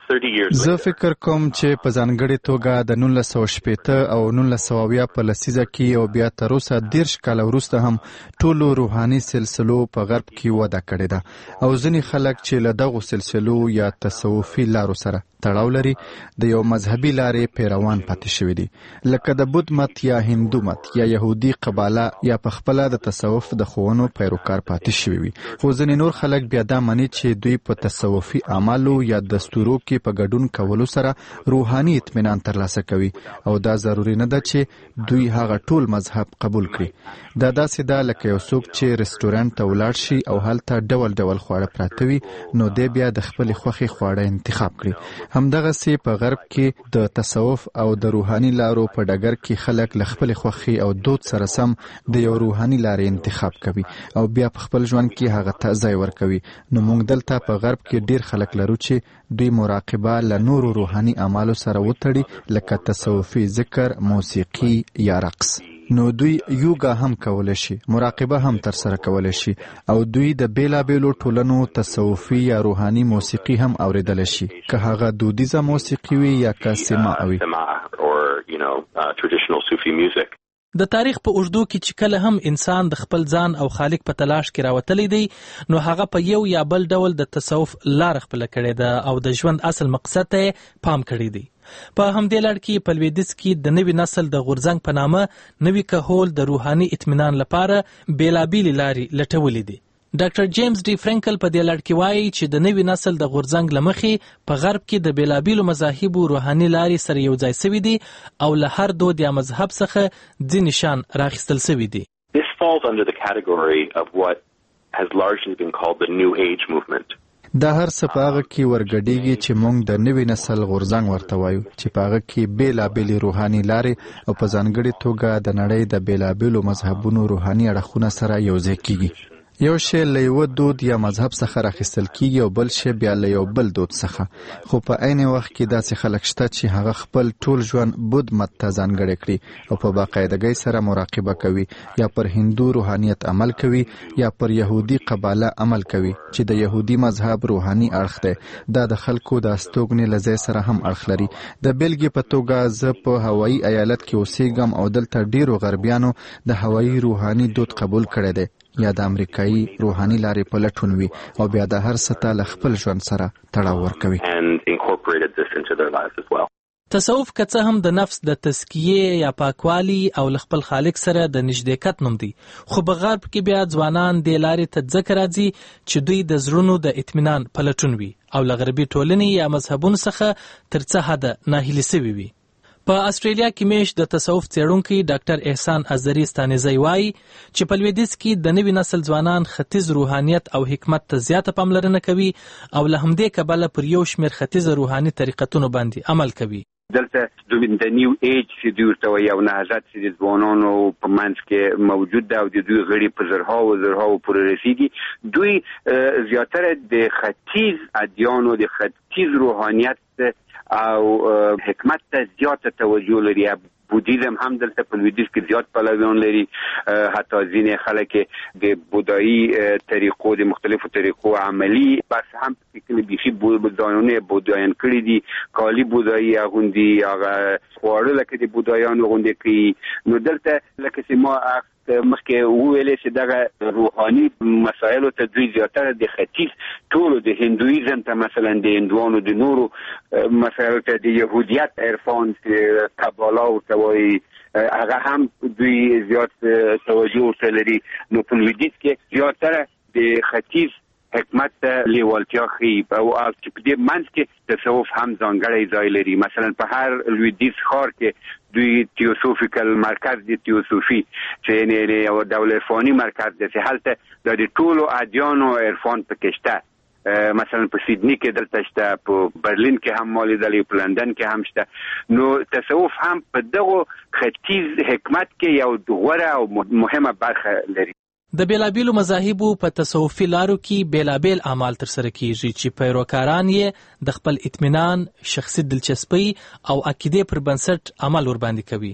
زه فکر کوم چې په ځانګړې توګه د نولس سوه شپېته او نولس سوه اویا په لسیزه کې او بیا تر اوسه دېرش کاله وروسته هم ټولو روحاني سلسلو په غرب کې وده کړې ده او ځینې خلک چې له دغو سلسلو یا تصوفي لارو سره تړاو لري د یو مذهبي لارې پیروان پاتې شوي دي، لکه د بودھ مت یا هندو مت یا یهودي قباله یا په خپله د تصوف د ښوونو پیروکار پاتې شوي وي. خو ځینې نور خلک بیا دا مني چې دوی په تصوفي اعمالو یا دستورو کې په ګډون کولو سره روحاني اطمینان ترلاسه کوي او دا ضروري نه ده چې دوی هغه ټول مذهب قبول کړي. دا داسې ده لکه یو څوک چې رستورانت ته ولاړ شي او هلته ډول ډول خواړه پراته وي، نو دی بیا د خپلې خوښې خواړه انتخاب کړي. همدغسې په غرب کې د تصوف او د روحاني لارو په ډګر کې خلک له خپلې خوښې او دود سره سم د یو روحاني لارې انتخاب کوي او بیا په خپل ژوند کې هغه ته ځای ورکوي. نو موږ دلته په غرب کې ډیر خلک لرو چې دوی مراقبه له نورو روحاني اعمالو سره وتړي، لکه تصوفي ذکر، موسیقي یا رقص. نو دوی یوګا هم کولی شي، مراقبه هم ترسره کولی شي او دوی د بیلابیلو ټولنو تصوفي یا روحاني موسیقي هم اوریدلی شي، که هغه دودیزه موسیقي وي یا که سماع وي. د تاریخ په اوږدو کې چې کله هم انسان د خپل ځان او خالق په تلاش کې راوتلی دی، نو هغه په یو یا بل ډول د تصوف لار خپله کړې ده او د ژوند اصل مقصد ته پام کړی دی. په همدې لړ کې په لویدیځ کې د نوي نسل د غورځنګ په نامه نوي کهول د روحاني اطمینان لپاره بیلابیلې لارې لټولې دي. ډاکټر جیمز ډي فرانکل په دې لړ کې وایي چې د نوي نسل د غورځنګ له مخې په غرب کې د بیلابیلو مذاهبو روحاني لارې سره یو ځای سوي دي او له هر دود یا مذهب څخه ځینې شیان راخیستل سوي دي. This falls under the category of what has largely been called the New Age movement. دا هر څه په هغه کې ورګډېږي چې موږ د نوي نسل غورځنګ ورته وایو، چې په هغه کې بیلابیلې روحاني لارې او په ځانګړې توګه د نړۍ د بیلابیلو مذهبونو روحاني اړخونه سره یوځای کیږي. یو شی له یوه دود یا مذهب څخه راخیستل کیږي او بل شی بیا له یو بل دود څخه، خو په عین وخت کې داسې خلک شته چې هغه خپل ټول ژوند بودھ مت ته ځانګړی کړي او په باقاعدګۍ سره مراقبه کوي، یا پر هندو روحانیت عمل کوي یا پر یهودي قباله عمل کوي چې د یهودي مذهب روحاني اړخ دی. دا د خلکو د استوګنې له ځای سره هم اړخ لري. د بیلګې په توګه زه په هوایي ایالت کې اوسېږم او دلته ډیرو غربیانو د هوایي روحاني دود قبول کړی دی یا د امریکایي روحاني لارې په لټون وي او بیا د هر څه ته له خپل ژوند سره تړاو ورکوي. تصوف که څه هم د نفس د تزکیې یا پاکوالي او له خپل خالق سره د نږدېکت نوم دی، خو په غرب کې بیا ځوانان دې لارې ته ځکه راځي چې دوی د زړونو د اطمینان په لټون وي او له غربي ټولنې یا مذهبونو څخه تر څه حده ناهیلي سوي وي. په استرالیا کې میش د تصوف څېړونکی ډاکټر احسان ازری ستانیزی وایي چې په لویدیځ کې د نوي نسل ځوانان ختیځ روحانیت او حکمت ته زیاته پاملرنه کوي او له همدې کبله پر یو شمېر ختیځه روحاني طریقتونو باندې عمل کوي. دلته د نیو ایج چې دوی ورته وایي او نهضت چې د ځوانانو په منځ کې موجود ده او د دوی غړي په زرهاو زرهاو پورې رسیږي، دوی زیاتره د ختیځ ادیانو د ختیځ روحانیت او حکمت ته زیاته توجه لري. بودیزم هم دلته په لویدیځ کې زیات پلویان لري، حتی ځینې خلک د بودایي طریقو د مختلفو طریقو عملی بس هم کې بیخي بودایانو بودایان کړي دي، کالی بودایي اغوندي، هغه خواړه لکه د بودایانو غوندي کوي. نو دلته لکه چې ما مخکې وویلې چې دغه روحاني مسایلو ته دوی زیاتره د ختیځ ټولو د هندویزم ته مثلا د هندوانو د نورو مسایلو ته د یهودیت عرفان چې کابالا ورته وایي هغه هم دوی زیات توجه ورته لري. نو په لویدیځ کې زیاتره د ختیځ حکمت لیوالتیا ښیي او چې په دې منځ کې تصوف هم ځانګړی ځای لري. مثلا په هر لویدیځ ښار کې دوی تیوسوفیکل مرکز دی تیوسوفي چې یو ډول عرفاني مرکز دی چې هلته د ټولو ادیانو عرفان پکې شته. مثلا په سیدنی کې دلته شته، په برلین کې هم مولیدلی، په لندن کې هم شته. نو تصوف هم په دغو ختیځ حکمت کې یو غوره او مهمه برخه لري. د بیلابیلو مذاهبو په تصوفي لارو کې بیلابیل اعمال ترسره کیږي چې پیروکاران یې د خپل اطمینان، شخصي دلچسپۍ او عقیدې پر بنسټ عمل ورباندې کوي.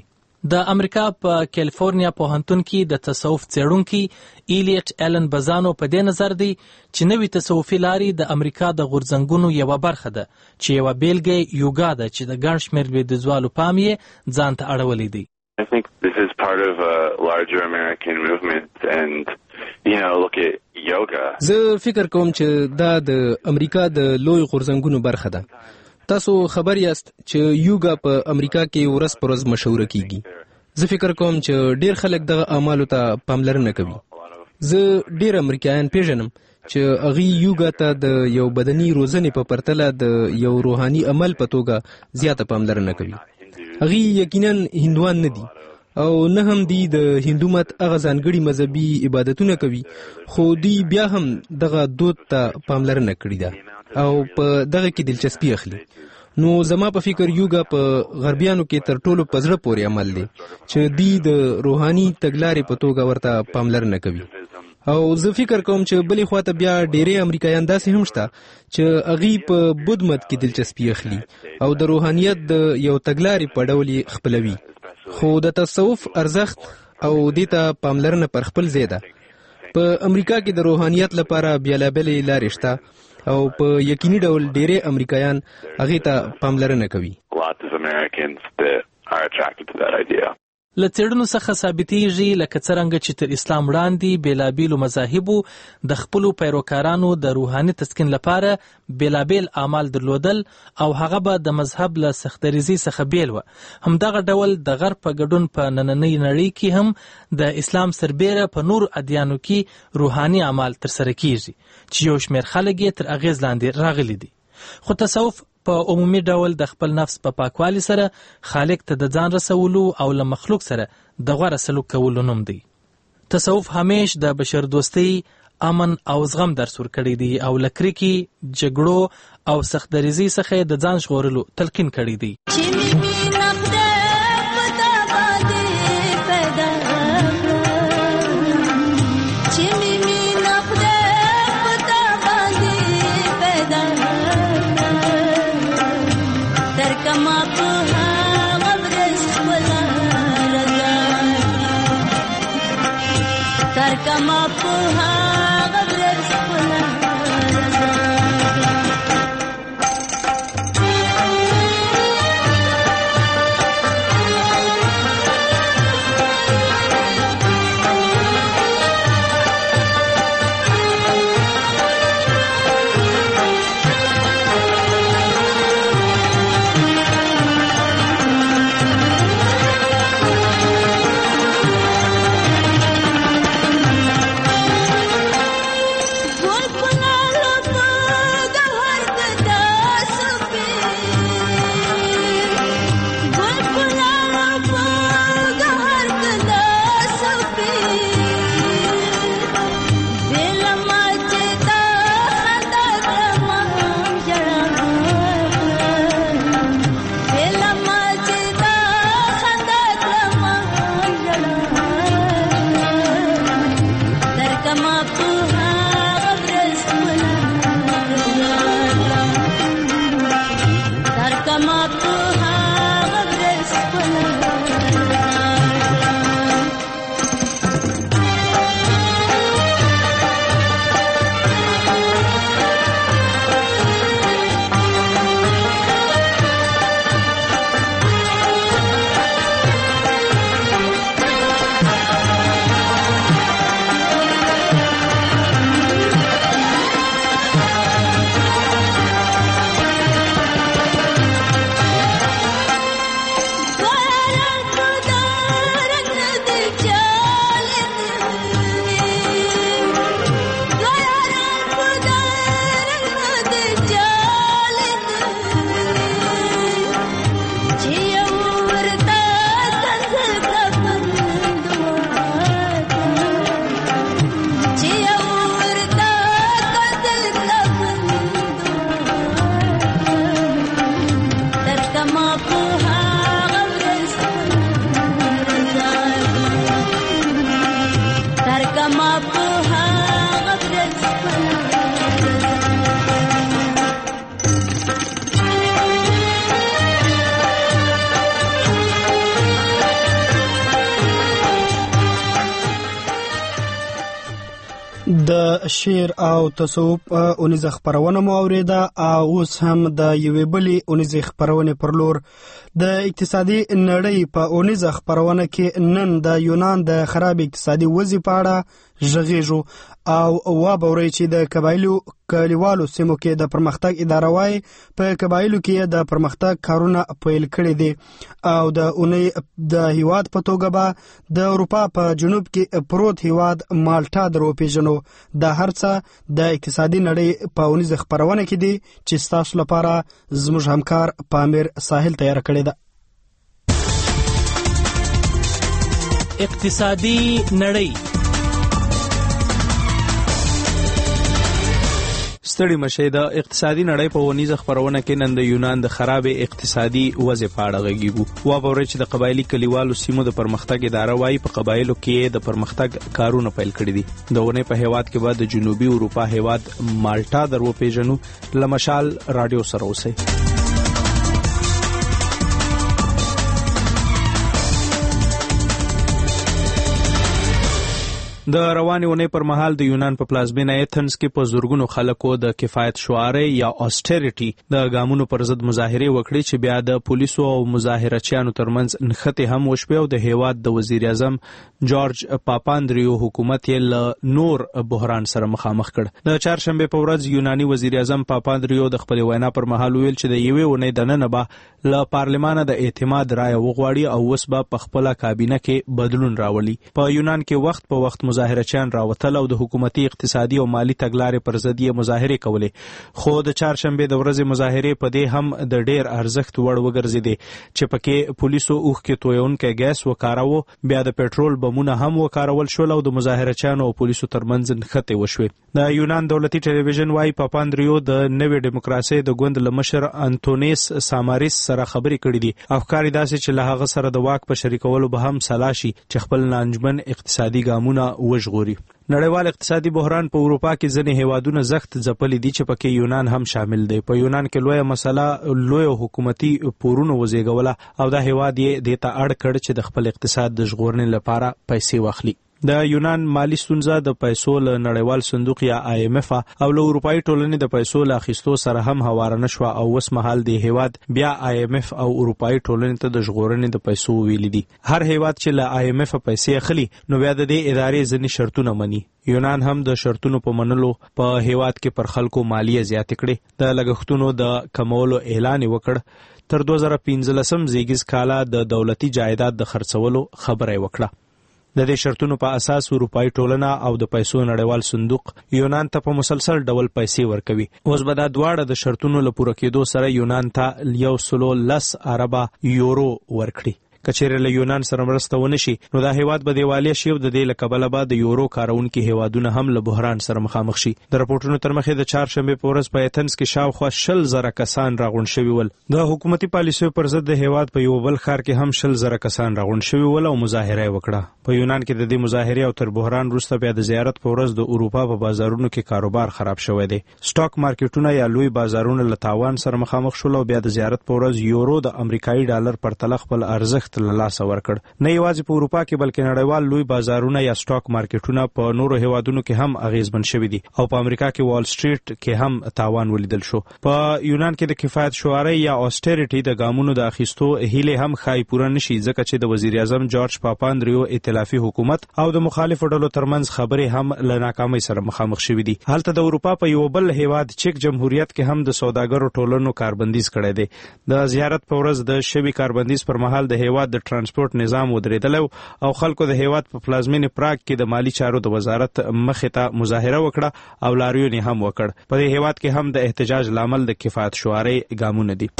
د امریکا په کیلیفورنیا پوهنتون کې د تصوف څېړونکي ایلیټ ایلن بزانو په دې نظر دی چې نوې تصوفي لارې د امریکا د غورځنګونو یوه برخه ده چې یوه بیلګه یوګا ده چې د ګڼ شمېر لوېدیځوالو پام یې ځان ته اړولی دی. I think this is part of a larger American movement and you know look at yoga. زه فکر کوم چې دا د امریکا د لوی غورځنګونو برخه ده. تاسو خبر یاست چې یوګا په امریکا کې ورځ پر ورځ مشهوره کیږي. زه فکر کوم چې ډیر خلک دغه اعمالو ته پاملرنه کوي. زه ډیر امریکایان پیژنم چې هغوی یوګا ته د یو بدني روزنې په پرتله د یو روحاني عمل په توګه زیاته پاملرنه کوي. هغوی یقینا هندوان نه دي او نه هم دی د هندو مت هغه ځانګړي مذهبي عبادتونه کوي، خو دوی بیا هم دغه دود ته پاملرنه کړې ده او په دغه کې دلچسپي اخلي. نو زما په فکر یوګا په غربیانو کې تر ټولو په زړه پورې عمل دی چې دوی د روحاني تګلارې په توګه ورته پاملرنه کوي. او زه فکر کوم چې بلې خواته بیا ډېری امریکایان داسې هم شته چې هغوی په بود مت کې دلچسپي اخلي او د روحانیت د یو تګلارې په ډول یې خپلوي. خو د تصوف ارزښت او دې ته پاملرنه پر خپل ځای ده. په امریکا کې د روحانیت لپاره بېلابېلې لارې شته او په یقیني ډول ډېری امریکایان هغې ته پاملرنه کوي. له څېړنو څخه ثابتېږي لکه څرنګه چې تر اسلام وړاندې بېلابېلو مذاهبو د خپلو پیروکارانو د روحاني تسکین لپاره بېلابېل اعمال درلودل او هغه به د مذهب له سختدریزۍ څخه بېل وه. همدغه ډول د غرب په ګډون په نننۍ نړۍ کې هم د اسلام سربیره په نورو ادیانو کې روحاني اعمال ترسره کیږي چې یو شمېر خلک یې تر اغېز لاندې راغلي دي. خو تصوف په عمومي ډول د خپل نفس په پاکوالي سره خالق ته د ځان رسولو او له مخلوق سره د غوره سلوک کولو نوم دی. تصوف همیش د بشر دوستۍ، امن او زغم درس ورکړی دی او له کرکې، جګړو او سختدریزۍ څخه د ځان ژغورلو تلقین کړی دی. شعر او تصوف اونیزه خبرونه مو اوریده او اوس هم د یوې بلې اونیزه خبرونه پر لور د اقتصادي نړۍ په اونیزه خبرونه کې نن د یونان د خراب اقتصادي وضع په اړه ژغېږو او وابوري چې د قبایلو کلیوالو سیمو کې د پرمختګ اداره وای په قبایلو کې د پرمختګ کارونه پیل کړي دي او د اونۍ د هیواد په توګه به د اروپا په جنوب کې پروت هیواد مالټا درو پیژنو د هرڅه د اقتصادي نړۍ په اونیزه خبرونه کې دي چې تاسو لپاره زموږ همکار پامیر ساحل تیار کړی ده. اقتصادي نړۍ ستړي مشه د اقتصادي نړۍ په ونیزه خبرونه کې نن د یونان د خراب اقتصادي وضع په اړه غږیږو. وابوري چې د قبایلی کلیوالو سیمو د پرمختګ اداره وایي په قبایلو کې د پرمختګ کارونه پیل کړي دي. د ونې په هیواد کې بعد د جنوبي اروپا هیواد مالټا درو پیژنو. لمشال رادیو سره اوسئ. د رواني ونې پر مهال د یونان په پلازمینه ایتھنز کې په زورګونو خلکو د کفایت شعارې یا آسټریټي د ګامونو پر ضد مظاهره وکړي چې بیا د پولیسو او مظاهرچیانو ترمنځ نښتې هم وشوي او د هیواد د وزیر اعظم جورج پاپاندریو حکومت یې له نور بحران سره مخامخ کړ. د چهارشنبه په ورځ یوناني وزیر اعظم پاپاندریو د خپل وینا پر مهال ویل چې د یوې ونې د نن به له پارلمانه د اعتماد رائے وغواړي او اوس به په خپل کابینه کې بدلون راولي. په یونان کې وخت په وخت مظاهرچیان راوتل او د حکومتي اقتصادي او مالی تګلارې پر ضد یې مظاهره کولې. خو د چهارشنبه د ورځې مظاهره په دې هم د ډیر ارزښت وړ وګرځیدي چې پکې پولیسو اوخ کې تویونکې ګیس وکاراوه، بیا د پېټرول بمونه هم وکارول شول او د مظاهرچیانو او پولیسو ترمنځ نښتې وشوې. د یونان دولتي ټلویزیون وايي پاپاندریو د نوې دیموکراسي د ګوند لمشر انټونیس ساماریس سره خبرې کړې دي. افکار داسې چې له هغه سره د واک په شریکولو به هم سلاشي چې خپل نانجمن اقتصادي ګامونه وژغوري. نړیوال اقتصادي بحران په اروپا کې ځینې هیوادونه زخت ځپلي دي چې پکې یونان هم شامل دی. په یونان کې لویه مسله لوی حکومتي پورونه وزېږوله او دا هیواد یې دې ته اړ کړ چې د خپل اقتصاد د ژغورنې لپاره پیسې واخلي. د یونان مالی ستونزه د پیسو له نړیوال صندوق یا آی ایم اف او له اروپאי ټولنې د پیسو له اخیستو سره هم هواره نشوه او اوس مهال د هیواد بیا آی ایم اف او اروپאי ټولنې ته د ژغورنې د پیسو ویلي دي. هر هیواد چې له آی ایم اف پیسې اخلي نو بیا د دې ادارې ځینې شرطونه مني. یونان هم د شرطونو په منلو په هیواد کې پر خلکو مالیه زیاتې کړې. د لګښتونو د کمولو اعلان وکړ. تر دوه زره پنځلسم زیږیز کاله د دولتي جایداد د خرڅولو خبره وکړه. د دې شرطونو په اساس اروپאי ټولنه او د پیسو نړیوال صندوق یونان ته په مسلسل ډول پیسې ورکوي. اوس به دا دواړه د شرطونو له پوره کېدو سره یونان ته یو سلو لس اربه یورو ورکړي. کچېرې له یونان سره مرسته ونه شي نو دا هیواد به دیوالیه شي او د دې له کبله به د یورو کارونکي هیوادونه هم له بحران سره مخامخ شي. د راپورټونو تر مخې د چهارشنبه په ورځ په ایتھنز کې شاوخوا شل زره کسان راغونډ شوي ول. د حکومتي پالیسیو پر ضد د هیواد په یو بل ښار کې هم شل زره کسان راغونډ شوي ول او مظاهره وکړه. په یونان کې د دې مظاهره او تر بحران وروسته بیا د زیارت په ورځ د اروپا په بازارونو کې کاروبار خراب شوی دی. سټاک مارکیټونه یا لوی بازارونه له تاوان سره مخامخ شول او بیا د زیارت په ورځ یورو د امریکایي ډالر پر تله خپل ارزښت له لاسه ورکړ. نه یوازې په اروپا کې بلکې نړیوال لوی بازارونه یا سټاک مارکیټونه په نورو هیوادونو کې هم اغیزمن شوي دي او په امریکا کې وال سټریټ کې هم تاوان ولیدل شو. په یونان کې د کفایت شعارې یا آسټریټي د ګامونو د اخیستو هیله هم خای پوره نشي ځکه چې د وزیر اعظم جورج پاپاندریو ائتلافي حکومت او د مخالفو ډلو ترمنځ خبرې هم له ناکامۍ سره مخامخ شوي دي. هلته د اروپا په یو بل هیواد چک جمهوریت کې هم د سوداګرو ټولنو کاربندیز کړی دی. د زیارت په ورځ د شوي کاربندیز پر مهال د هیواد د ترانسپورت نظام ودرېدل او خلکو د هیواد په پلازمینه پراګ کې د مالی چارو د وزارت مخې ته مظاهره وکړه او لاریون هم وکړ. په دې هیواد کې هم د احتجاج لامل د کفایت شعارې ګامونه دي.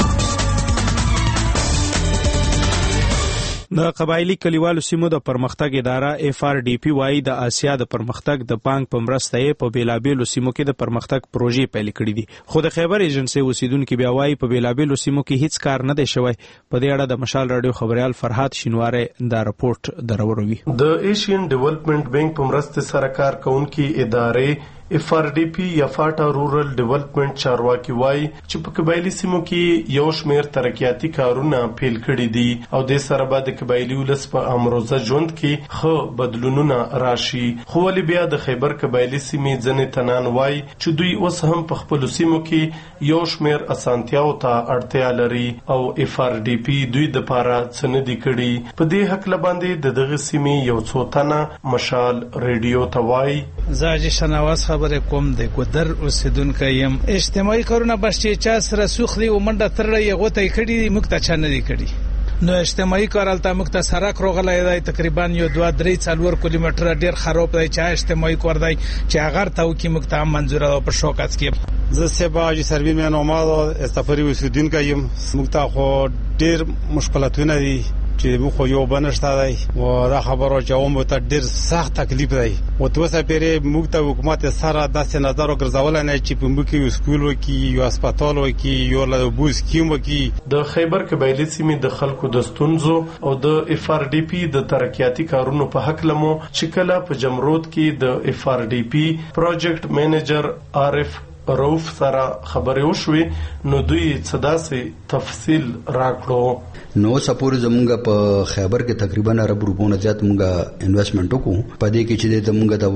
د قبایلی کلیوالو سیمو د پرمختګ اداره اف آر ډي پی وايي د آسیا د پرمختګ د بانک په مرسته یې په بیلابیلو سیمو کې د پرمختګ پروژې پیل کړې دي. خو د خیبر ایجنسي اوسیدونکو بیا وايي په بیلابیلو سیمو کې هیڅ کار نه دی شوی. په دې اړه د مشال رادیو خبريال فرحات شینواره دا راپورټ دروروي. د ایشین ډیولپمنٹ بانک په مرسته سره کار کوونکي ادارې اف آر ډي پی یا فاټا رورل ډیولپمنٹ چارواکي وایي چې په قبایلی سیمو کې یو شمېر ترقیاتي کارونه پیل کړي دي او د سره به د قبایلی ولس په امروزه ژوند کې ښه بدلونونه راشي. خو ولې بیا د خیبر قبایلی سیمې ځینې تنان وایي چې دوی اوس هم په خپلو سیمو کې یو شمېر اسانتیاو ته اړتیا لري او اف آر ډي پی دوی دپاره څه نه دي کړي. په دې هکله باندې د دغه سیمې یو څو تنه مشال ریډیو ته وایي زه حاجي شناواز خبرې کوم د ګودر اوسیدونکی یم. اجتماعي کارونه بس چې چا سره سوخ دی او منډه ترړی یې غوته یې کړي دي موږ ته چا نه دي کړي. نو اجتماعي کار هلته موږ ته سړک راغلی دی تقریبا یو دوه درې څلور کیلومتره ډېر خراب دی چې اجتماعي کار دی چې هغه ته وکړي موږ ته هم منظوره ده په شوکت کې. زه سبا حاجي سروي مې نوماد استفري اوسیدونکی یم. موږ ته خو ډېر مشکلاتونه دي چې موږ خو یو بنشته دی او دا خبره چې اومو ته ډېر سخت تکلیف دی او توسه پیرې موږ ته حکومت سره داسې نظر وګرځول نه چې په موږ کې سکول وکي یو هسپتال وکي یو له بوس کیم وکي. د خیبر قبایلی سیمې د خلکو د ستونزو او د اف آر ډي پی د ترقیاتي کارونو په حق لمو چې کله په جمرود کې د اف آر ډي پی پروجیکټ مینیجر عارف روف سره خبرې وشوې نو دوی څه داسې تفصیل راکړو. نو سپور زمونږ په خیبر کې تقریبا عرب روپونه زیات مونږه انویسټمنٹ وکړو په دې کې چې د مونږ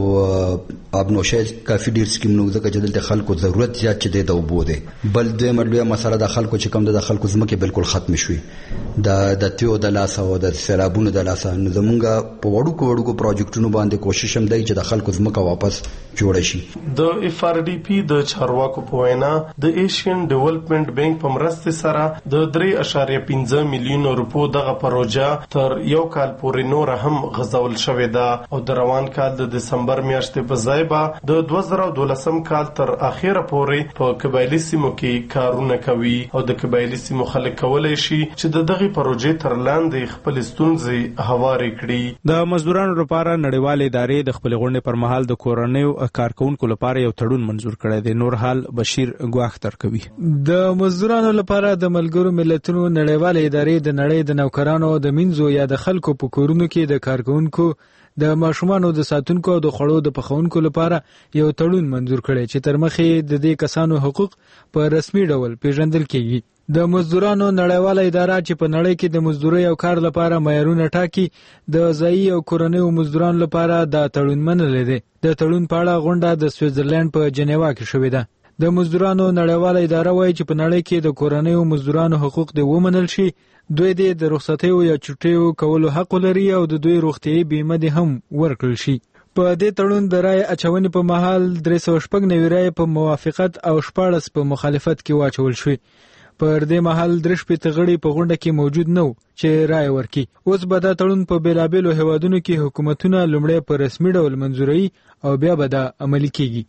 د ابنوشه کافي ډیر سکیم نو ځکه چې دلته خلکو ضرورت زیات چې د وبو دی. بل د مړلیا مسله د خلکو چې کم د خلکو زمکه بالکل ختم شوي د د تیو د لاس او د سیلابونو د لاس نو زمونږ په وړو کوړو پروجیکټونو باندې کوشش هم دی چې د خلکو زمکه واپس جوړ شي. د اف آر ډي پی د چارواکو په وینا د ایشین ډیولپمنٹ بانک په مرسته سره د درې اشاریه پنځه میلیون روپو دغه پروژه تر یو کال پورې نور هم غځول شوې ده او د روان کال د دسمبر میاشتې په ځای به د دوه زره دولسم کال تر اخیره پورې په قبایلی سیمو کې کارونه کوي او د قبایلی سیمو خلک کولای شي چې د دغه پروژې تر لاندې خپل ستونزې هوارې کړي. د مزدورانو لپاره نړیوال ادارې د خپل غونډې پر مهال د کورنیو کارکونکو لپاره یو تړون منزور کړی دی. نور حال بشیر ګواختر کوي. د مزدورانو لپاره د ملګرو ملتونو نړیوال ادارې د نړۍ د نوکرانو د منځو یا د خلکو په کورونو کې د کارکونکو د ماشومانو د ساتونکو او د خوړو د پخونکو لپاره یو تړون منزور کړی چې تر مخې د دې کسانو حقوق په رسمي ډول پیژندل کیږي. د مزدورانو نړیواله اداره چې په نړۍ کې د مزدورۍ او کار لپاره معیارونه ټاکي د ځایي او کورنیو مزدورانو لپاره دا تړون منلی دی. د تړون په اړه غونډه د سویټزرلند په جنیوا کې شوې ده. د مزدورانو نړیواله اداره وایي چې په نړۍ کې د کورنیو مزدورانو حقوق دې ومنل شي. دوی دې د رخصتیو یا چټیو کولو حق لري او د دوی روغتیايي بیمه دې هم ورکړل شي. په دې تړون د رای اچونې په مهال درې سوه شپږ نوي رایې په موافقت او شپاړس په مخالفت کې واچول شوې. پر دې مهال درې شپېته غړي په غونډه کې موجود نه وو چې رای ورکړي. اوس به دا تړون په بېلابېلو هیوادونو کې حکومتونه لومړی په رسمي ډول منظوروي او بیا به دا عملي کیږي.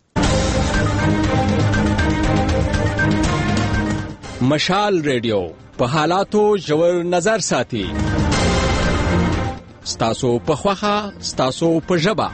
مشال ریډیو په حالاتو ژور نظر ساتي. ستاسو په خوښه ستاسو په ژبه.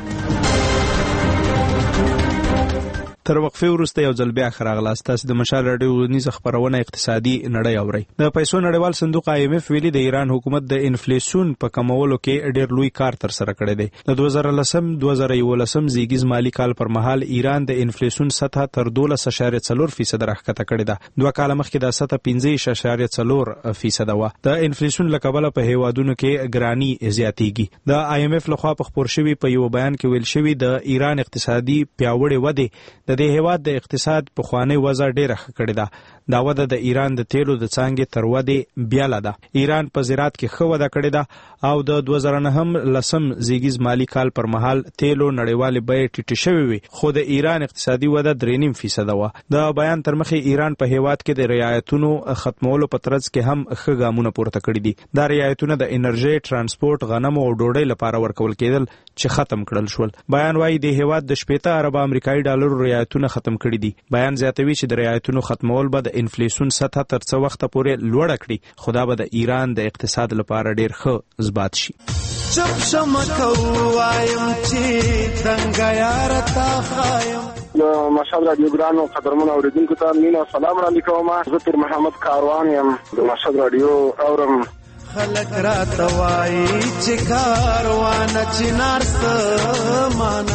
تر وقفه وروسته یو ځل بیا خراغلاست. تاسو د مشال راډیو نیز خبرونه اقتصادي نړۍ اورئ. د پیسو نړیوال صندوق آی ایم اف ویلي د ایران حکومت د انفلیسیون په کمولو کې ډېر لوی کار تر سره کړی دی. د دوه زره لسم دوه زره یولسم زیږیز مالی کال پر مهال ایران د انفلیسیون سطح تر دولس اعشاریه څلور فیصد راښکته کړې ده. دوه کاله مخکې دا سطح پنځه اعشاریه څلور فیصد وه. د انفلیسیون له کبله په هیوادونو کې ګراني زیاتیږي. د آی ایم اف لخوا په خپور شوي په یو بیان کې ویل شوي د ایران اقتصادي پیاوړې ودې د د دې هیواد د اقتصاد په خوانی وضع ډیره ښه کړې ده. دا وده د ایران د تیلو د څانګې تر ودې بیاله ده. ایران په زراعت کې ښه وده کړې ده او د دوه زره نهم لسم زیږیز مالی کال پر مهال تیلو نړیوالې بیې ټیټې شوې وي خو د ایران اقتصادي وده درې نیم فیصده وه. د بیان تر مخې ایران په هیواد کې د رعایتونو ختمولو په ترڅ کې هم ښه ګامونه پورته کړي دي. دا رعایتونه د انرژي، ترانسپورت، غنمو او ډوډۍ لپاره ورکول کېدل چې ختم کړل شول. بیان وايي د هیواد د شپېته اربه امریکایي ډالرو رعایتونه ختم کړي دي. بیان زیاتوي چې د رعایتونو ختمول به د انفلیسیون سطح تر څه وخته پورې لوړه کړي خو دا به د ایران د اقتصاد لپاره ډیر ښه اثبات شي. چپ شمکو وایم چې څنګه یار تا خایم. د مشال رادیو ګرانو قدرمن اوریدونکو ته مینا سلام را لیکوم. زه تر محمد کاروان یم د مشال رادیو اورم. خلک را توای چې کاروان چنار سمانا.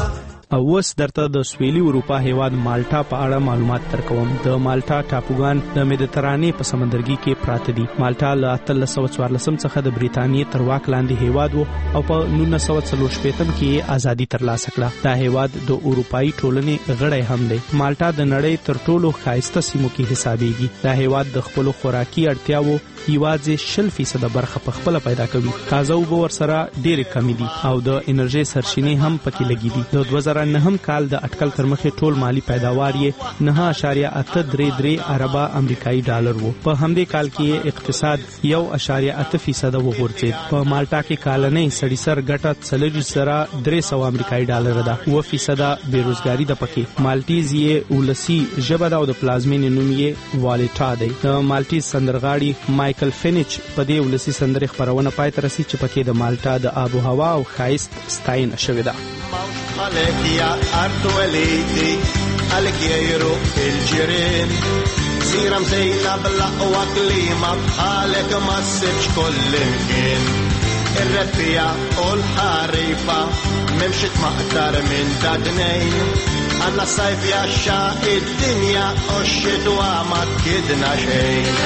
او اوس درته د سویلي اروپا هیواد مالټا په اړه معلومات درکوم. د مالټا ټاپوګان د مدیترانې په سمندرګي کې پراته دي. مالټا له اتلس سوه څوارلسم څخه د بریتانیې تر واک لاندې هیواد وو او په نولس سوه څلور شپېتم کې ازادي ترلاسه کړه. دا هیواد د اروپאי ټولنې غړی هم دی. مالټا د نړۍ تر ټولو ښایسته سیمو کې حسابېږي. دا هیواد د خپل خوراکي اړتیاوو یوازې شل فیصد برخه په خپل پیدا کوي. تازه اوبه ورسره ډېرې کمې دي او د انرژي سرچینې هم پکې لګي دي. د دوه زره نهم کال د اټکل تر مخې ټول مالی پیداوار یې نه اعشاریه اته درې درې اربه امریکایي ډالر وو. په همدې کال کې اقتصاد یو اعشاریه اته فیصد وغورځید. په مالټا کې کالنۍ سړي سر ګټه څلور سره درې سوه امریکایي ډالر ده. اوه فیصد بیروزګاری ده پکې. مالټیز یې ولسی ژبه ده او د پلازمینې نوم یې والټا دی. د مالټیز سندرغاړي مایکل فینیچ په دې ولسی سندرې خبرونه پای ته رسي چې پکې د مالټا د آب و هوا او ښایست ستاینه شوې ده. Alegria artueliti Alghero il giren Siram zejna b'laqwa klima bħalek ma ssibx kullimkien Ir-rebbija u l-ħarifa memx maqtar minn dadnejn Għanna sajf jaxxa id-dinja u x-xitwa ma tkidna xejn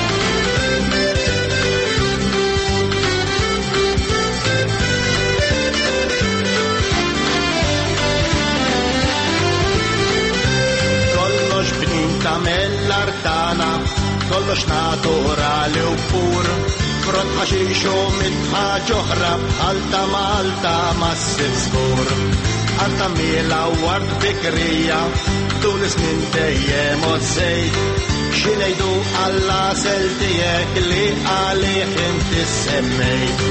Tamel l-artana, kollox naturali u pur Frott ħaxixu mitħa ġoħra bħalta Malta massiv skur Għalta mila u għard bikrija, tul ismin dejjem u zejt Xinejdu għalla seltijek li għalih inti semmejt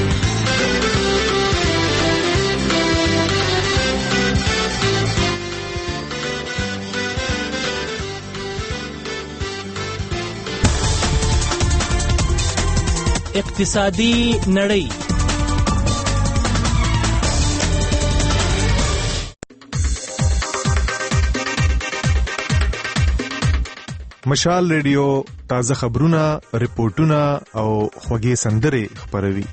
اقتصادي نړۍ. مشال ریډیو تازه خبرونه، ریپورتونه او خوږې سندرې خبروي.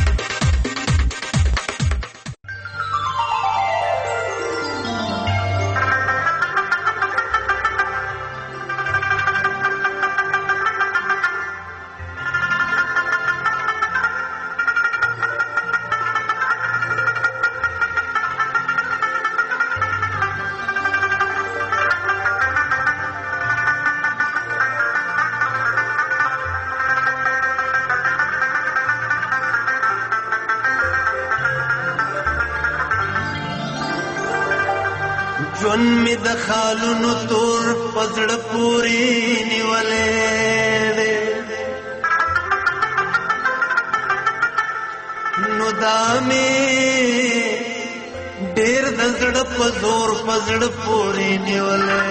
جون می د خالونو تور پزړه پوری نیولې نو دامي ډېر د زړه په زور پزړه پوری نیولې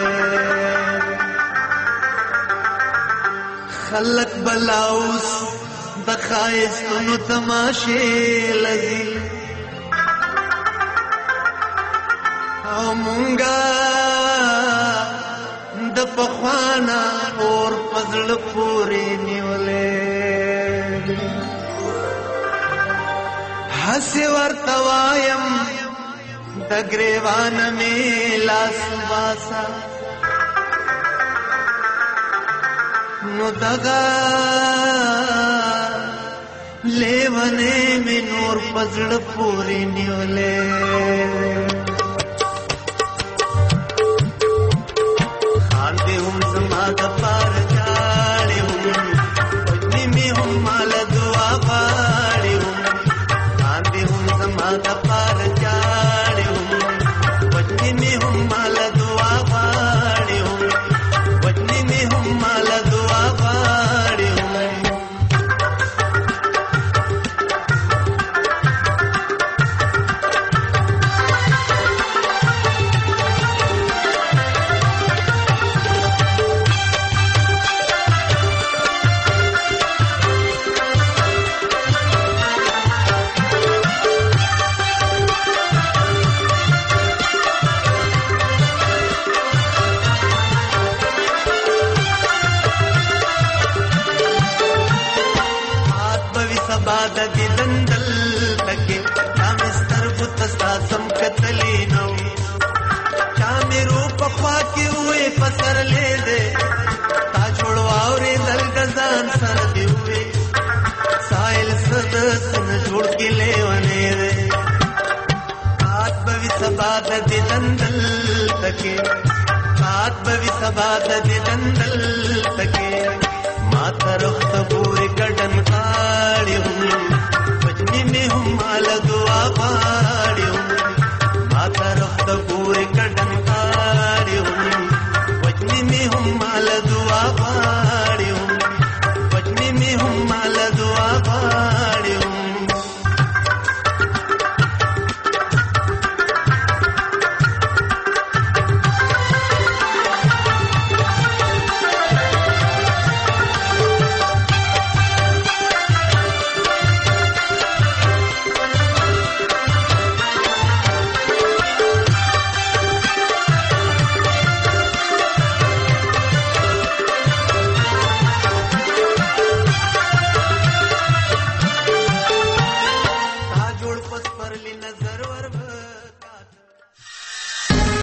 خلک بلاوس د خایستونو تماشې لذي مونگا د پخوانا اور پزړ پوری نیولې حسی ورتوایم د گریوان می لاس واسا نو دغا لیونه می نور پزړ پوری نیولې د پار جاړې هم پدنی می هم مال دعا غاړې هم باندې هم زما د پار جاړې هم پدنی می هم مال دعا غاړې هم پدنی می هم مال دعا غاړې هم پسر لے دے تا چھوڑواورې دل گزان سر دیوې سائل صد سن جوړ کې لیوانې دے آت بوي سبا د دې دندل تکي آت بوي سبا د دې دندل تکي ما ترخت پورې کډن کاړې هم پچنی مې هم مال دعا پاړې هم ما ترخت